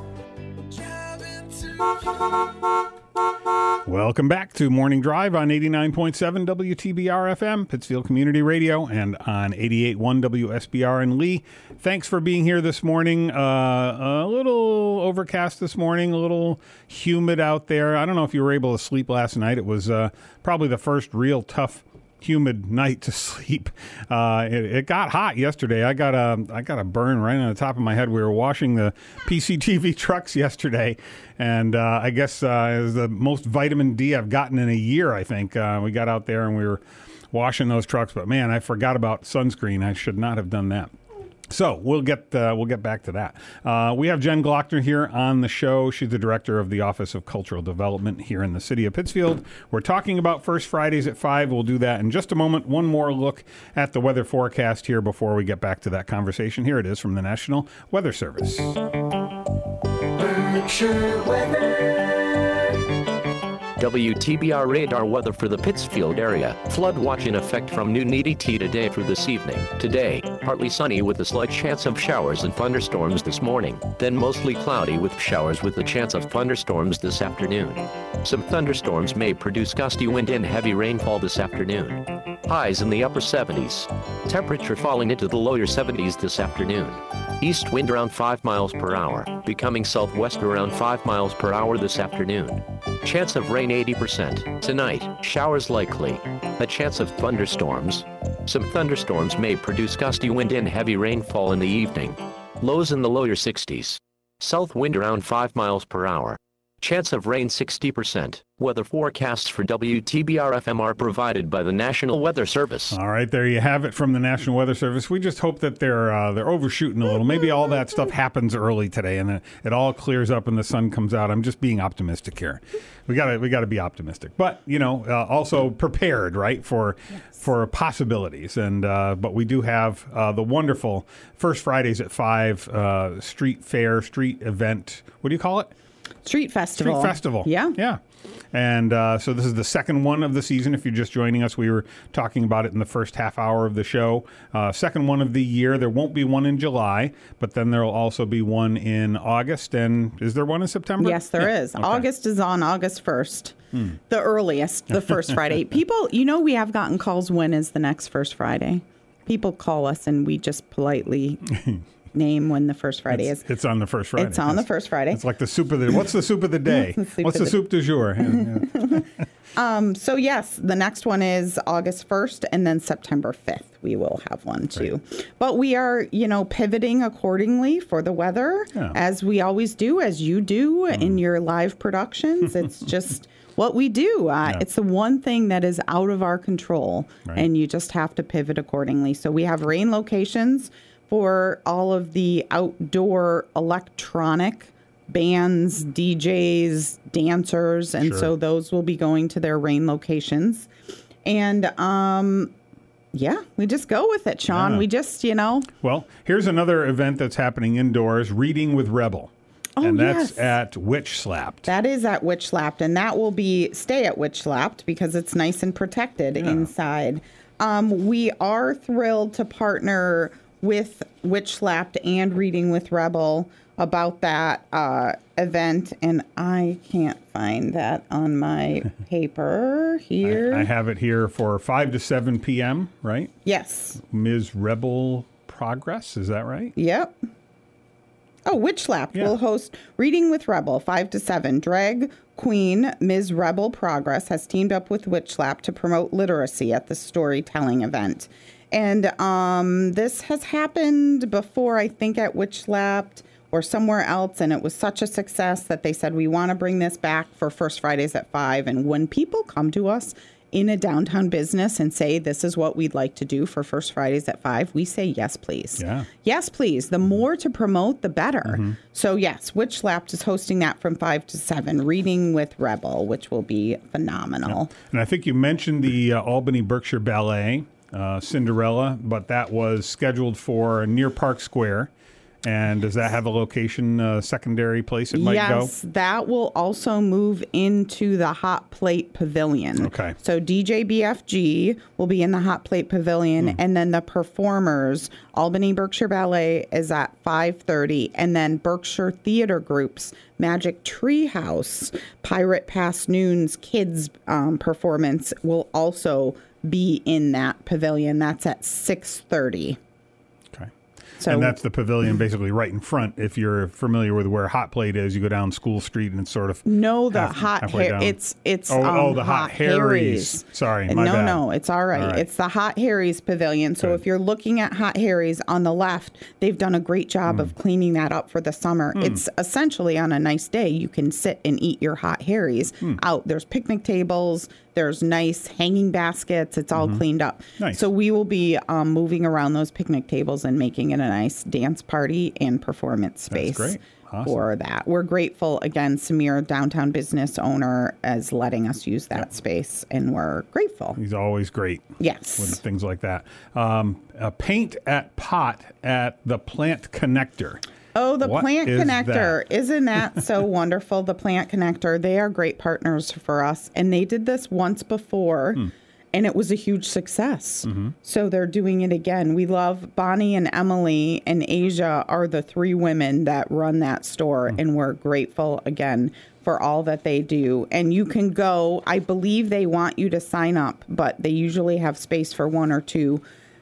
Welcome back to Morning Drive on eighty-nine point seven W T B R F M, Pittsfield Community Radio, and on eighty-eight point one W S B R in Lee. Thanks for being here this morning. Uh, a little overcast this morning, a little humid out there. I don't know if you were able to sleep last night. It was uh, probably the first real tough humid night to sleep. Uh, it, it got hot yesterday. I got a I got a burn right on the top of my head. We were washing the P C T V trucks yesterday, and uh, I guess uh, it was the most vitamin D I've gotten in a year, I think. Uh, we got out there and we were washing those trucks, but man, I forgot about sunscreen. I should not have done that. So we'll get uh, we'll get back to that. Uh, we have Jen Glockner here on the show. She's the director of the Office of Cultural Development here in the city of Pittsfield. We're talking about First Fridays at five. We'll do that in just a moment. One more look at the weather forecast here before we get back to that conversation. Here it is from the National Weather Service. Berkshire Weather. W T B R radar weather for the Pittsfield area. Flood watch in effect from noon E D T today through this evening. Today, partly sunny with a slight chance of showers and thunderstorms this morning. Then mostly cloudy with showers with a chance of thunderstorms this afternoon. Some thunderstorms may produce gusty wind and heavy rainfall this afternoon. Highs in the upper seventies. Temperature falling into the lower seventies this afternoon. East wind around five miles per hour, becoming southwest around five miles per hour this afternoon. Chance of rain eighty percent. Tonight, showers likely. A chance of thunderstorms. Some thunderstorms may produce gusty wind and heavy rainfall in the evening. Lows in the lower sixties. South wind around five miles per hour. Chance of rain sixty percent. Weather forecasts for W T B R F M are provided by the National Weather Service. All right, there you have it from the National Weather Service. We just hope that they're uh, they're overshooting a little. Maybe all that stuff happens early today, and it, it all clears up and the sun comes out. I'm just being optimistic here. We gotta we gotta be optimistic, but you know, uh, also prepared, right, for yes. for possibilities. And uh, but we do have uh, the wonderful First Fridays at five uh, street fair, street event. What do you call it? Street Festival. Street Festival. Yeah. Yeah. And uh, so this is the second one of the season. If you're just joining us, we were talking about it in the first half hour of the show. Uh, second one of the year. There won't be one in July, but then there will also be one in August. And is there one in September? Yes, there yeah. is. Okay. August is on August first. Hmm. The earliest, the first Friday. People, you know, we have gotten calls, when is the next First Friday? People call us and we just politely... name when the first Friday it's, is. It's on the first Friday. It's on the first Friday. It's like the soup of the what's the soup of the day? the soup what's the, the soup du jour? Yeah, yeah. um, so yes, the next one is August first, and then September fifth. We will have one too. Right. But we are, you know, pivoting accordingly for the weather, yeah. as we always do, as you do mm. in your live productions. It's just what we do. Uh, yeah. It's the one thing that is out of our control, right. and you just have to pivot accordingly. So we have rain locations for all of the outdoor electronic bands, D Js, dancers, and sure. so those will be going to their rain locations. And, um, yeah, we just go with it, Sean. Yeah. We just, you know. Well, here's another event that's happening indoors, Reading with Rebel. Oh, and that's yes. at Witch Slapped. That is at Witch Slapped, and that will be stay at Witch Slapped because it's nice and protected yeah. inside. Um, we are thrilled to partner with Witch Slapped and Reading with Rebel about that uh, event, and I can't find that on my paper here. I, I have it here for five to seven p.m., right? Yes. Miz Rebel Progress, is that right? Yep. Oh, Witch Slapped yeah. will host Reading with Rebel, five to seven. Drag queen Miz Rebel Progress has teamed up with Witch Slapped to promote literacy at the storytelling event. And um, this has happened before, I think, at Witch Slapped or somewhere else, and it was such a success that they said, we want to bring this back for First Fridays at five. And when people come to us in a downtown business and say, this is what we'd like to do for First Fridays at five, we say, yes, please. Yeah. Yes, please. The more to promote, the better. Mm-hmm. So, yes, Witch Slapped is hosting that from five to seven, Reading with Rebel, which will be phenomenal. Yeah. And I think you mentioned the uh, Albany Berkshire Ballet. Uh, Cinderella, but that was scheduled for near Park Square. And does that have a location, uh, secondary place it might yes, go? Yes, that will also move into the Hot Plate Pavilion. Okay. So D J B F G will be in the Hot Plate Pavilion, mm. and then the performers, Albany Berkshire Ballet is at five thirty, and then Berkshire Theater Group's Magic Tree House, Pirate Past Noon's kids um, performance will also be in that pavilion. That's at six thirty. So, and that's the pavilion basically right in front. If you're familiar with where Hot Plate is, you go down School Street and it's sort of no, the half, hot hair. It's it's oh, um, oh the Hot, Hot Harry's. Harry's. Sorry, my no, bad. no, it's all right. all right. It's the Hot Harry's Pavilion. So Good. If you're looking at Hot Harry's on the left, they've done a great job mm. of cleaning that up for the summer. Mm. It's essentially on a nice day you can sit and eat your Hot Harry's mm. out. There's picnic tables. There's nice hanging baskets. It's all mm-hmm. cleaned up. Nice. So we will be um, moving around those picnic tables and making it a a nice dance party and performance space. That's great. Awesome. For that. We're grateful, again, Samir, downtown business owner, is letting us use that yep. space, and we're grateful. He's always great. Yes. With things like that. Um, a paint at pot at the Plant Connector. Oh, the what Plant is Connector. That? Isn't that so wonderful? The Plant Connector. They are great partners for us, and they did this once before. Hmm. And it was a huge success. Mm-hmm. So they're doing it again. We love Bonnie and Emily and Asia are the three women that run that store. Mm-hmm. And we're grateful, again, for all that they do. And you can go, I believe they want you to sign up, but they usually have space for one or two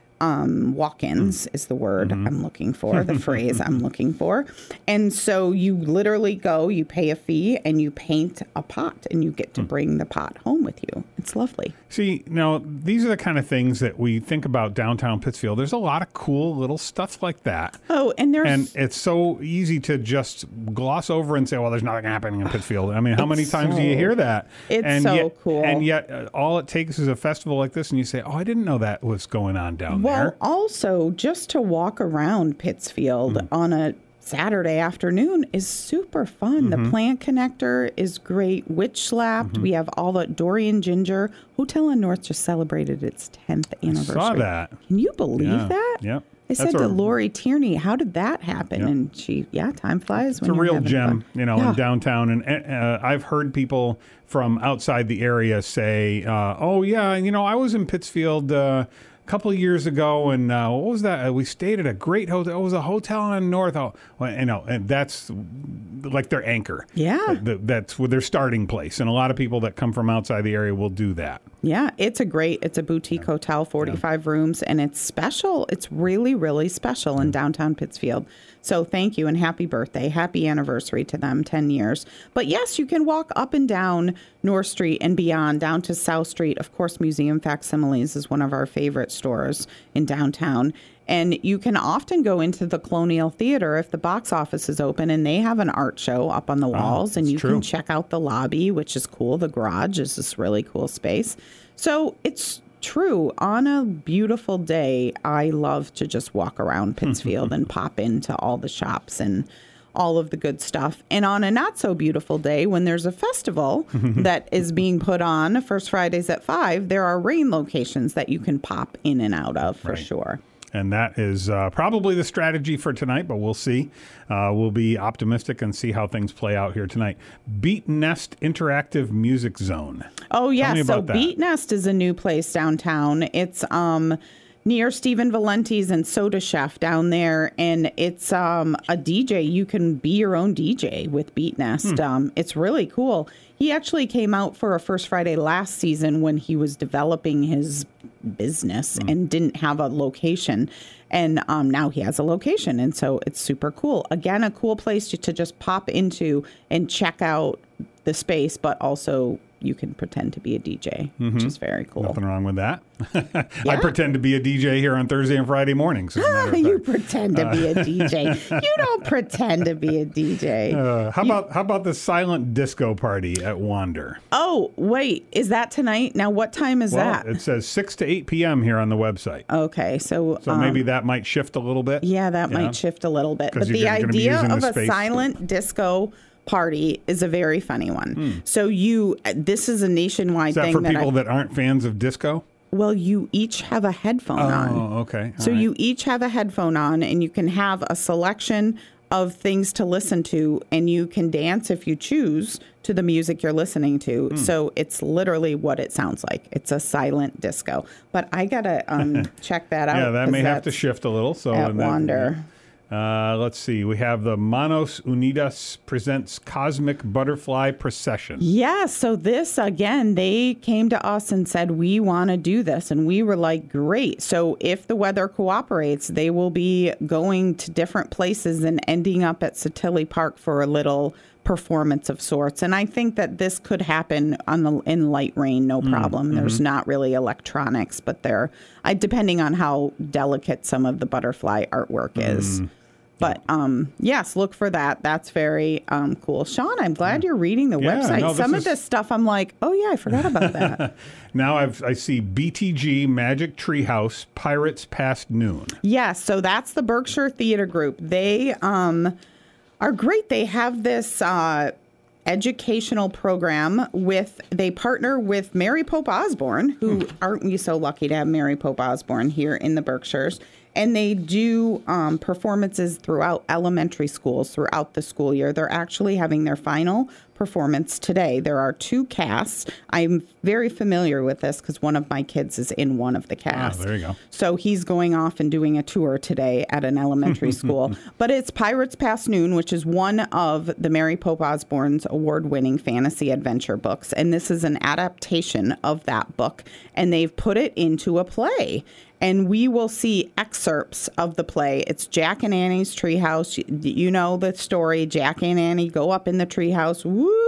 um, walk-ins mm. is the word mm-hmm. I'm looking for, the phrase I'm looking for. And so you literally go, you pay a fee, and you paint a pot, and you get to mm. bring the pot home with you. It's lovely. See, now, these are the kind of things that we think about downtown Pittsfield. There's a lot of cool little stuff like that. Oh, and there's... And it's so easy to just gloss over and say, well, there's nothing happening in Pittsfield. I mean, how many times so, do you hear that? It's and so yet, cool. And yet, uh, all it takes is a festival like this, and you say, oh, I didn't know that was going on down well, there. Well, also, just to walk around Pittsfield mm. on a Saturday afternoon is super fun. Mm-hmm. The Plant Connector is great. Witch Slapped. Mm-hmm. We have all the Dorian Ginger. Hotel on North just celebrated its tenth anniversary. I saw that. Can you believe yeah. that? Yep. I said That's to a, Lori Tierney, how did that happen? Yep. And she, yeah, time flies. It's when a you're real having gem, fun. you know, yeah. in downtown. And uh, I've heard people from outside the area say, uh, oh, yeah, you know, I was in Pittsfield uh, a couple of years ago, and uh, what was that? We stayed at a great hotel. It was a hotel on North. Oh, well, you know, and that's like their anchor. Yeah. That's their starting place. And a lot of people that come from outside the area will do that. Yeah, it's a great, it's a boutique yeah. hotel, forty-five yeah. rooms, and it's special. It's really, really special in downtown Pittsfield. So thank you and happy birthday. Happy anniversary to them, ten years. But yes, you can walk up and down North Street and beyond, down to South Street. Of course, Museum Facsimiles is one of our favorite stores in downtown. And you can often go into the Colonial Theater if the box office is open, and they have an art show up on the walls, oh, and you true. can check out the lobby, which is cool. The garage is this really cool space. So it's true. On a beautiful day, I love to just walk around Pittsfield and pop into all the shops and all of the good stuff. And on a not so beautiful day, when there's a festival that is being put on, First Fridays at five, there are rain locations that you can pop in and out of for right. sure. And that is uh, probably the strategy for tonight, but we'll see. Uh, we'll be optimistic and see how things play out here tonight. Beat Nest Interactive Music Zone. Oh, yeah. So that. Beat Nest is a new place downtown. It's um, near Stephen Valenti's and Soda Chef down there. And it's um, a D J. You can be your own D J with Beat Nest. Hmm. Um, it's really cool. He actually came out for a First Friday last season when he was developing his business mm. and didn't have a location. And um, now he has a location. And so it's super cool. Again, a cool place to, to just pop into and check out the space, but also you can pretend to be a D J, mm-hmm. which is very cool. Nothing wrong with that. Yeah. I pretend to be a D J here on Thursday and Friday mornings. Ah, you pretend to be a D J. You don't pretend to be a D J. Uh, how you, about how about the silent disco party at Wander? Oh, wait. Is that tonight? Now, what time is well, that? It says six to eight p.m. here on the website. Okay. So, so um, maybe that might shift a little bit. Yeah, that yeah. might shift a little bit. But the idea of a silent disco party is a very funny one. Mm. So you, this is a nationwide is that thing. For that people I, that aren't fans of disco? Well, you each have a headphone oh, on. Oh, okay. All so right. you each have a headphone on, and you can have a selection of things to listen to, and you can dance if you choose to the music you're listening to. Mm. So it's literally what it sounds like. It's a silent disco. But I gotta um, check that out. Yeah, that may have to shift a little. So at Wander. That, Uh, let's see. We have the Manos Unidas presents Cosmic Butterfly Procession. Yeah. So this, again, they came to us and said, we want to do this. And we were like, great. So if the weather cooperates, they will be going to different places and ending up at Satilli Park for a little performance of sorts. And I think that this could happen on the in light rain, no problem. Mm-hmm. There's not really electronics, but they're I, depending on how delicate some of the butterfly artwork is. Mm. But um, yes, look for that. That's very um, cool. Sean, I'm glad you're reading the Yeah, website. no, this Some of is- this stuff, I'm like, oh yeah, I forgot about that. Now I've, I see B T G, Magic Treehouse, Pirates Past Noon. Yes, so that's the Berkshire Theater Group. They um, are great. They have this uh, educational program with, they partner with Mary Pope Osborne, who Hmm. aren't we so lucky to have Mary Pope Osborne here in the Berkshires. And they do um, performances throughout elementary schools throughout the school year. They're actually having their final performance today. There are two casts. I'm very familiar with this because one of my kids is in one of the casts. Ah, there you go. So he's going off and doing a tour today at an elementary school. But it's Pirates Past Noon, which is one of the Mary Pope Osborne's award-winning fantasy adventure books. And this is an adaptation of that book. And they've put it into a play. And we will see excerpts of the play. It's Jack and Annie's Treehouse. You, you know the story. Jack and Annie go up in the treehouse,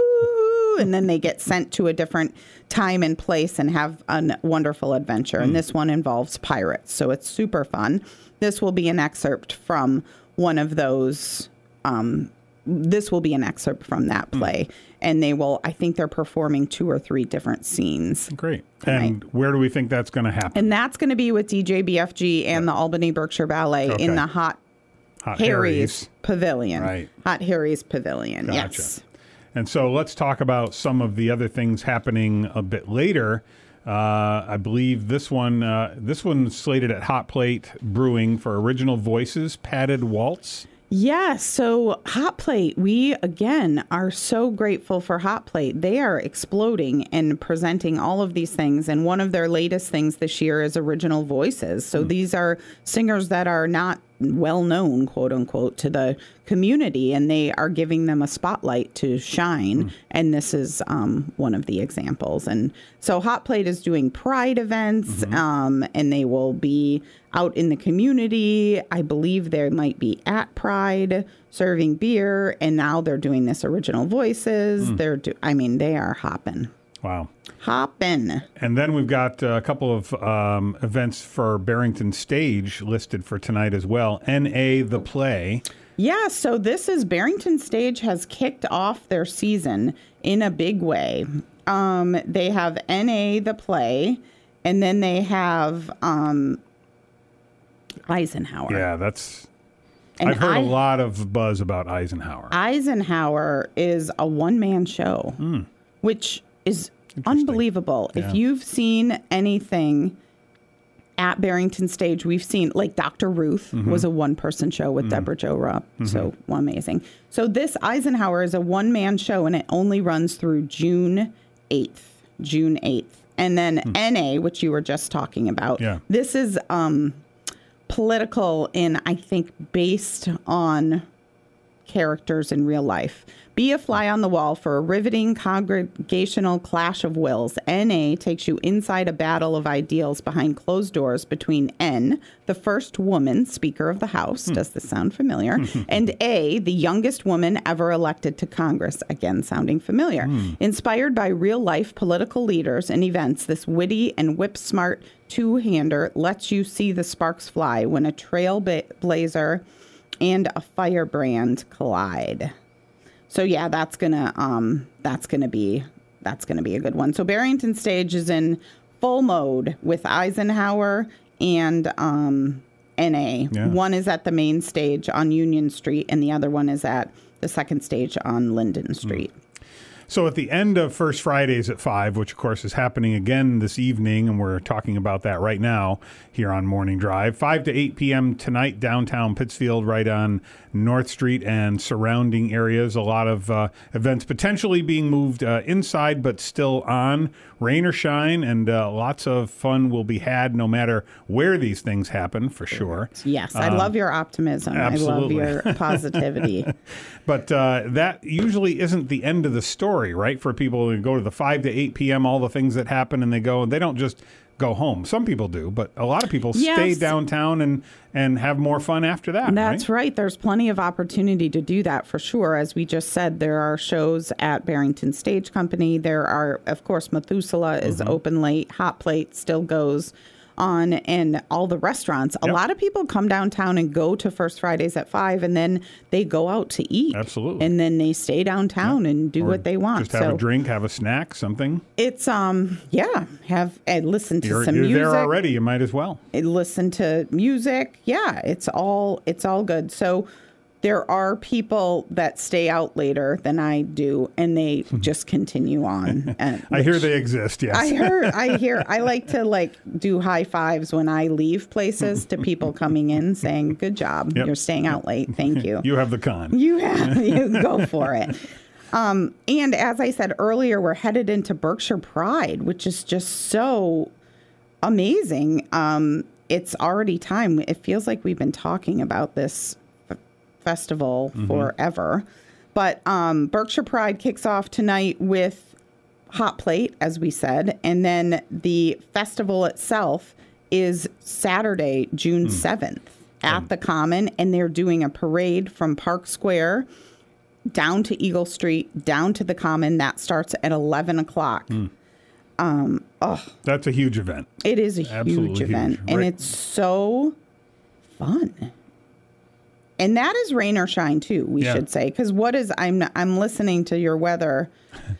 woo, and then they get sent to a different time and place and have a wonderful adventure. And this one involves pirates, so it's super fun. This will be an excerpt from one of those. Um, this will be an excerpt from that play. And they will, I think they're performing two or three different scenes. Great. And where do we think that's going to happen? And that's going to be with D J B F G and the Albany Berkshire Ballet Okay. in the Hot, Hot Harry's, Harry's. Pavilion. Right. Hot Harry's Pavilion, Gotcha. yes. And so let's talk about some of the other things happening a bit later. Uh, I believe this one, uh, this one's slated at Hot Plate Brewing for Original Voices, Padded Waltz. Yes. So Hot Plate, we again are so grateful for Hot Plate. They are exploding and presenting all of these things. And one of their latest things this year is Original Voices. So these are singers that are not well known, quote unquote, to the community, and they are giving them a spotlight to shine. Mm. And this is um, one of the examples. And so Hot Plate is doing Pride events, mm-hmm. um, and they will be out in the community. I believe they might be at Pride serving beer, and now they're doing this Original Voices. Mm. They're, do- I mean, they are hopping. Wow. Hoppin'. And then we've got a couple of um, events for Barrington Stage listed for tonight as well. N A The Play. Yeah, so this is Barrington Stage has kicked off their season in a big way. Um, they have N A The Play, and then they have um, Eisenhower. Yeah, that's... And I've heard I, a lot of buzz about Eisenhower. Eisenhower is a one-man show, mm. which is unbelievable. Yeah. If you've seen anything at Barrington Stage, we've seen, like Doctor Ruth mm-hmm. was a one-person show with mm-hmm. Deborah Jo Rupp. Mm-hmm. So well, amazing. So this Eisenhower is a one-man show, and it only runs through June eighth. June eighth. And then mm. N A, which you were just talking about. Yeah. This is um, political and I think based on characters in real life. Be a fly on the wall for a riveting congregational clash of wills. N A takes you inside a battle of ideals behind closed doors between N, the first woman Speaker of the House, hmm. does this sound familiar, and A, the youngest woman ever elected to Congress, again sounding familiar. Hmm. Inspired by real-life political leaders and events, this witty and whip-smart two-hander lets you see the sparks fly when a trailblazer and a firebrand collide. So yeah, that's gonna um, that's gonna be that's gonna be a good one. So Barrington Stage is in full mode with Eisenhower and um, N A. Yeah. One is at the main stage on Union Street, and the other one is at the second stage on Linden Street. Mm. So at the end of First Fridays at five, which of course is happening again this evening, and we're talking about that right now here on Morning Drive, five to eight p.m. tonight, downtown Pittsfield, right on North Street and surrounding areas. A lot of uh, events potentially being moved uh, inside, but still on, rain or shine, and uh, lots of fun will be had no matter where these things happen, for sure. Yes, I um, love your optimism. Absolutely. I love your positivity. But uh, that usually isn't the end of the story, right? For people who go to the five to eight p.m., all the things that happen, and they go, and they don't just go home. Some people do, but a lot of people yes. stay downtown and, and have more fun after that. That's right? right. There's plenty of opportunity to do that for sure. As we just said, there are shows at Barrington Stage Company. There are, of course, Methuselah is mm-hmm. open late. Hot Plate still goes on, and all the restaurants. A Yep. lot of people come downtown and go to First Fridays at five, and then they go out to eat. Absolutely. And then they stay downtown yep. and do or what they want. Just have so a drink, have a snack, something. It's, um, yeah, have and listen to You're, some you're music. there already. You might as well. Listen to music. Yeah, it's all it's all good. So there are people that stay out later than I do, and they just continue on. And I hear they exist. Yes, I heard. I hear. I like to like do high fives when I leave places to people coming in, saying, "Good job, Yep. you're staying out late. Thank you." You have the con. You have. You go for it. Um, and as I said earlier, we're headed into Berkshire Pride, which is just so amazing. Um, it's already time. It feels like we've been talking about this f- festival Mm-hmm. forever. But um, Berkshire Pride kicks off tonight with Hot Plate, as we said. And then the festival itself is Saturday, June seventh at the Common. And they're doing a parade from Park Square down to Eagle Street, down to the Common. That starts at eleven o'clock. Mm. Um, oh, That's a huge event. it is a Absolutely huge huge. event, and Right. it's so fun. And that is rain or shine too, we Yeah. should say, because what is I'm I'm listening to your weather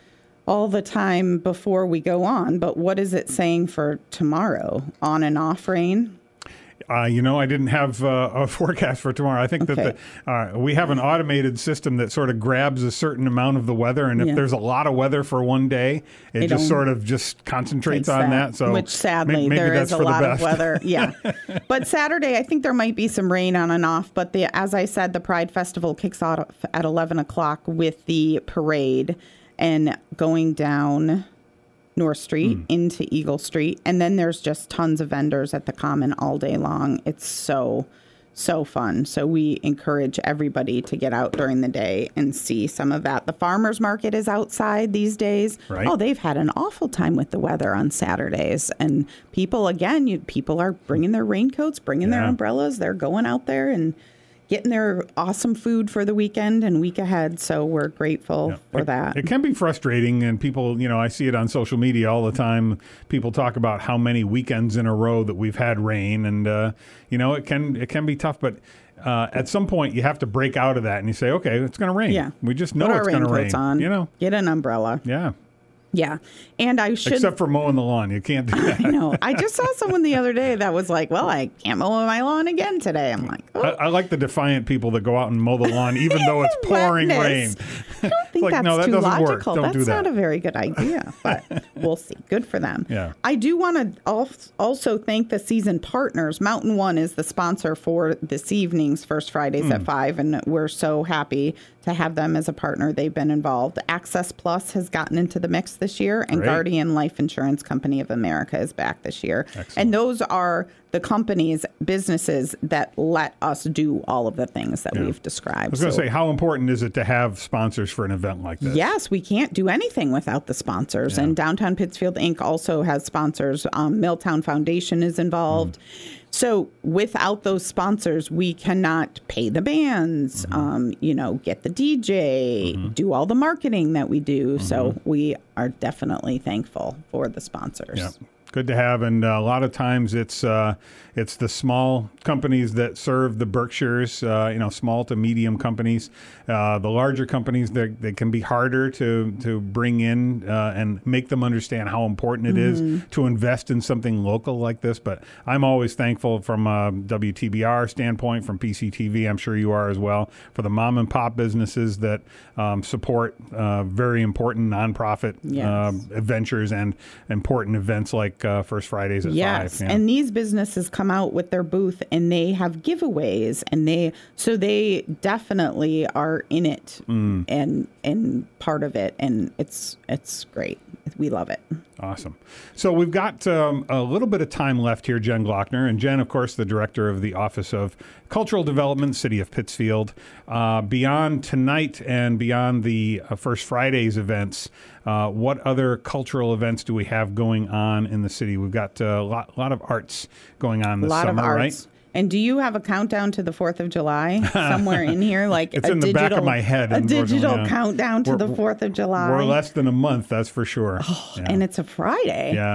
all the time before we go on, but what is it saying for tomorrow? On and off rain? Uh, you know, I didn't have uh, a forecast for tomorrow. I think Okay. that the, uh, we have an automated system that sort of grabs a certain amount of the weather, and if Yeah. there's a lot of weather for one day, it, It just only sort of just concentrates Takes on that. So which sadly may- maybe there that's is a for the lot of best. weather. Yeah, but Saturday I think there might be some rain on and off. But the as I said, the Pride Festival kicks off at eleven o'clock with the parade and going down North Street Hmm. into Eagle Street, and then there's just tons of vendors at the Common all day long. It's so so fun. So we encourage everybody to get out during the day and see some of that. The farmers market is outside these days. Right. Oh, they've had an awful time with the weather on Saturdays, and people again, you people are bringing their raincoats, bringing their Yeah. umbrellas. They're going out there and getting their awesome food for the weekend and week ahead. So we're grateful for that. It can be frustrating, and people, you know, I see it on social media all the time. People talk about how many weekends in a row that we've had rain, and uh, you know, it can it can be tough. But uh, at some point, you have to break out of that, and you say, okay, it's going to rain. Yeah. We just know Put our it's going to rain. raincoats on. You know, Get an umbrella. yeah. Yeah. And I should Except for mowing the lawn, you can't do that. I know. I just saw someone the other day that was like, well, I can't mow my lawn again today. I'm like, oh, I, I like the defiant people that go out and mow the lawn even though it's pouring Wetness. rain. I don't think Like, that's no, that too doesn't work. logical. Don't That's do that. not a very good idea, but we'll see. Good for them. Yeah. I do want to also thank the season partners. Mountain One is the sponsor for this evening's First Fridays Hmm. at five, and we're so happy to have them as a partner. They've been involved. Access Plus has gotten into the mix this year, and Great. Guardian Life Insurance Company of America is back this year. Excellent. And those are the companies, businesses that let us do all of the things that Yeah. we've described. I was going to So- say, how important is it to have sponsors for an event like this? Yes, we can't do anything without the sponsors. Yeah. And Downtown Pittsfield Incorporated also has sponsors. Um, Milltown Foundation is involved. Mm. So without those sponsors, we cannot pay the bands, Mm-hmm. um, you know, get the D J, Mm-hmm. do all the marketing that we do. So we are definitely thankful for the sponsors. Yeah. Good to have, and uh, a lot of times it's uh, it's the small companies that serve the Berkshires, uh, you know, small to medium companies. Uh, the larger companies, they they can be harder to to bring in uh, and make them understand how important it is to invest in something local like this. But I'm always thankful from a W T B R standpoint, from P C T V, I'm sure you are as well, for the mom and pop businesses that um, support uh, very important nonprofit Yes. uh, ventures and important events like Uh, First Fridays at Yes, five. Yeah. and these businesses come out with their booth and they have giveaways, and they so they definitely are in it Mm. and and part of it, and it's it's great. We love it. Awesome. So we've got um, a little bit of time left here, Jen Glockner. And Jen, of course, the director of the Office of Cultural Development, City of Pittsfield. Uh, beyond tonight and beyond the uh, First Fridays events, uh, what other cultural events do we have going on in the city? We've got a lot, lot of arts going on A this lot summer, of arts. right? And do you have a countdown to the Fourth of July somewhere in here? Like It's a in the digital, back of my head, A unfortunately, digital yeah. countdown to We're- the Fourth of July. We're less than a month, that's for sure. Yeah. And it's a Friday. Yeah.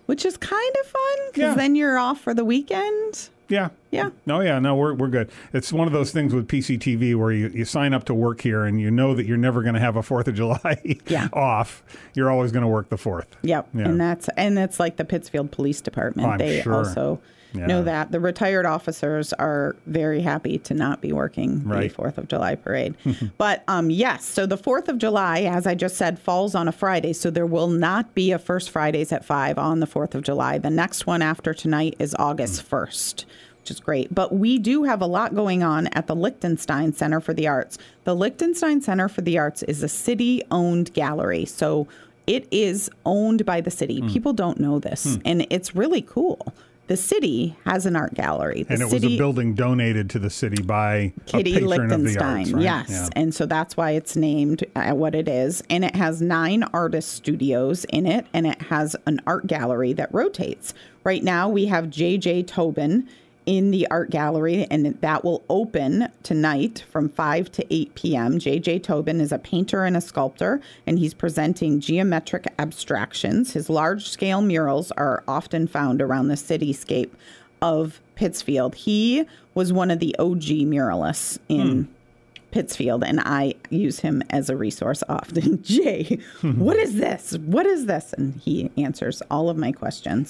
which is kind of fun because Yeah. then you're off for the weekend. Yeah. Yeah. No, yeah, no, we're we're good. It's one of those things with P C T V where you, you sign up to work here and you know that you're never going to have a fourth of July Yeah. off. You're always going to work the fourth. Yep. Yeah. And that's and that's like the Pittsfield Police Department. Oh, I'm they sure. also Yeah. know that. The retired officers are very happy to not be working Right. the fourth of July parade. But um, yes, so the fourth of July, as I just said, falls on a Friday. So there will not be a First Fridays at five on the fourth of July. The next one after tonight is August first. Which is great. But we do have a lot going on at the Lichtenstein Center for the Arts. The Lichtenstein Center for the Arts is a city-owned gallery. So it is owned by the city. Mm. People don't know this. Hmm. And it's really cool. The city has an art gallery. The And it city, was a building donated to the city by Kitty a patron of the Lichtenstein. arts, right? Yes. Yeah. And so that's why it's named uh, what it is. And it has nine artist studios in it. And it has an art gallery that rotates. Right now we have J J Tobin in the art gallery, and that will open tonight from five to eight p.m. J J Tobin is a painter and a sculptor, and he's presenting geometric abstractions. His large-scale murals are often found around the cityscape of Pittsfield. He was one of the O G muralists in Hmm. Pittsfield, and I use him as a resource often. Jay, what is this? What is this? And he answers all of my questions.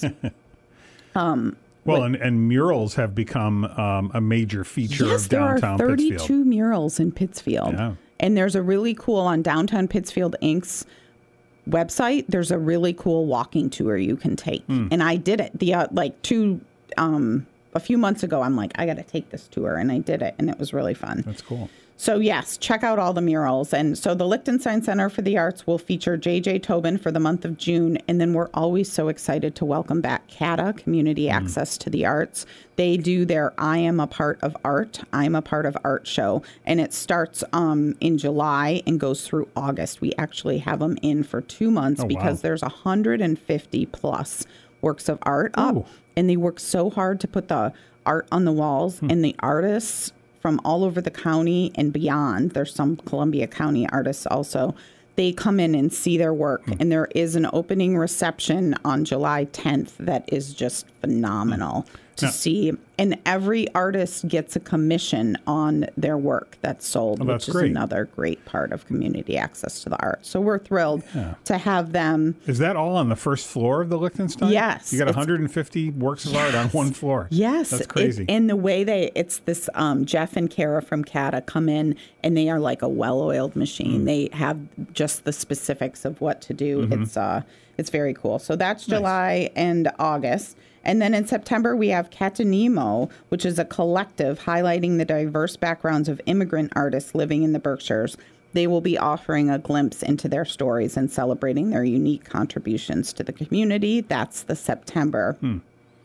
Um, Well, and, and murals have become um, a major feature yes, of there are downtown thirty-two Pittsfield. murals in Pittsfield. Yeah. And there's a really cool, on Downtown Pittsfield Incorporated's website, there's a really cool walking tour you can take. Hmm. And I did it the uh, like two, um, a few months ago. I'm like, I got to take this tour. And I did it. And it was really fun. That's cool. So, yes, check out all the murals. And so the Lichtenstein Center for the Arts will feature J J Tobin for the month of June. And then we're always so excited to welcome back C A T A, Community Access to the Arts. They do their I Am a Part of Art, I'm a Part of Art show. And it starts um, in July and goes through August. We actually have them in for two months Oh, wow. because there's one hundred fifty plus works of art up. Ooh. And they work so hard to put the art on the walls. And the artists from all over the county and beyond. There's some Columbia County artists also. They come in and see their work. Hmm. And there is an opening reception on July tenth that is just phenomenal to Now- see. And every artist gets a commission on their work that's sold, Oh, that's which is great. another great part of community access to the art. So we're thrilled Yeah. to have them. Is that all on the first floor of the Lichtenstein? Yes, You got it's- one hundred fifty works of art on one floor. Yes. That's it- crazy. and the way they, it's this, um, Jeff and Kara from C A T A come in and they are like a well-oiled machine. Mm. They have just the specifics of what to do. Mhm. It's, uh, it's very cool. So that's July and August. And then in September, we have Catanemo, which is a collective highlighting the diverse backgrounds of immigrant artists living in the Berkshires. They will be offering a glimpse into their stories and celebrating their unique contributions to the community. That's the September Hmm.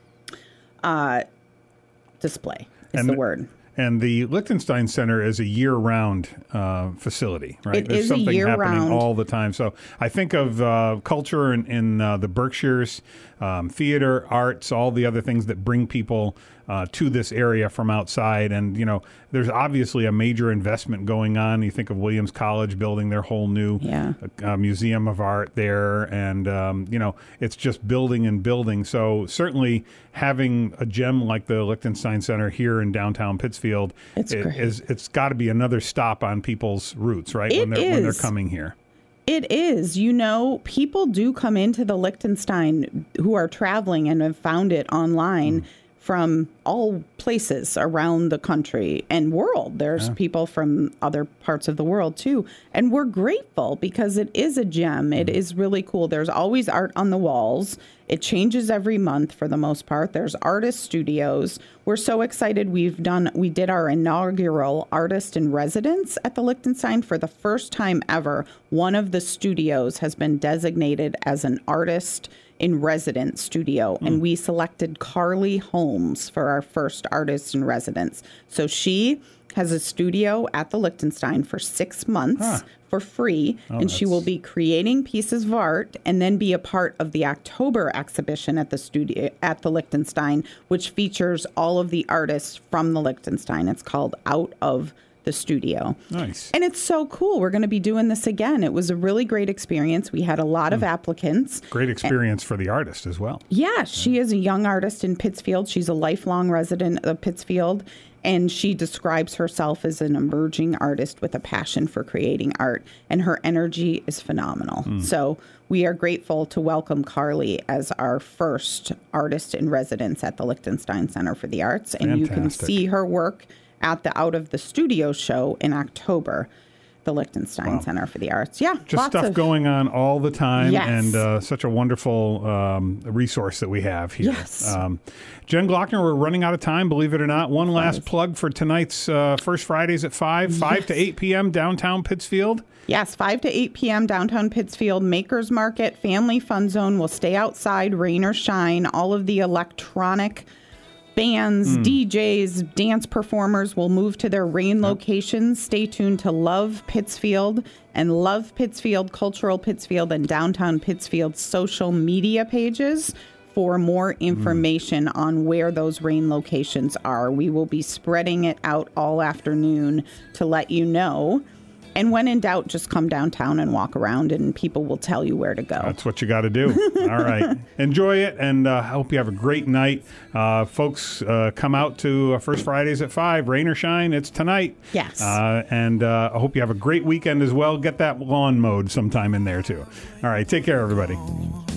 uh, display is And the the- word. And the Lichtenstein Center is a year-round uh, facility, right? It There's is a something happening year-round- all the time. So I think of uh, culture in, in uh, the Berkshires, um, theater, arts, all the other things that bring people uh, to this area from outside. And, you know, there's obviously a major investment going on. You think of Williams College building their whole new Yeah. uh, museum of art there. And, um, you know, it's just building and building. So certainly having a gem like the Lichtenstein Center here in downtown Pittsfield, It's it, great. is, it's got to be another stop on people's roots, right? when It they're when they're is. coming here. It is. You know, people do come into the Lichtenstein who are traveling and have found it online from all places around the country and world. There's Yeah. people from other parts of the world too. And we're grateful because it is a gem. It is really cool. There's always art on the walls. It changes every month for the most part. There's artist studios. We're so excited. We've done, we did our inaugural artist in residence at the Lichtenstein for the first time ever. One of the studios has been designated as an artist in residence studio, and we selected Carly Holmes for our first artist in residence. So she has a studio at the Lichtenstein for six months Huh. for free, Oh, and she will that's- be creating pieces of art and then be a part of the October exhibition at the studio at the Lichtenstein, which features all of the artists from the Lichtenstein. It's called Out of the studio. Nice. And it's so cool. We're going to be doing this again. It was a really great experience. We had a lot of Mm. applicants. Great experience for the artist as well. Yeah, she is a young artist in Pittsfield. She's a lifelong resident of Pittsfield, and she describes herself as an emerging artist with a passion for creating art, and her energy is phenomenal. Mm. So we are grateful to welcome Carly as our first artist in residence at the Liechtenstein Center for the Arts, and you can Fantastic. see her work at the Out of the Studio show in October, the Liechtenstein Wow. Center for the Arts. Yeah, Just lots stuff of, going on all the time, Yes. and uh, such a wonderful um, resource that we have here. Yes. Um, Jen Glockner, we're running out of time, believe it or not. One last plug for tonight's uh, First Fridays at five, five to eight p.m. downtown Pittsfield. Yes, five to eight p.m. downtown Pittsfield, Makers Market, Family Fun Zone will stay outside, rain or shine. All of the electronic bands, Mm. D Js, dance performers will move to their rain locations. Stay tuned to Love Pittsfield and Love Pittsfield, Cultural Pittsfield, and Downtown Pittsfield social media pages for more information on where those rain locations are. We will be spreading it out all afternoon to let you know. And when in doubt, just come downtown and walk around, and people will tell you where to go. That's what you got to do. All right. Enjoy it, and uh, I hope you have a great night. Uh, folks, uh, come out to uh, First Fridays at five. Rain or shine, it's tonight. Yes. Uh, and uh, I hope you have a great weekend as well. Get that lawn mowed sometime in there, too. All right. Take care, everybody.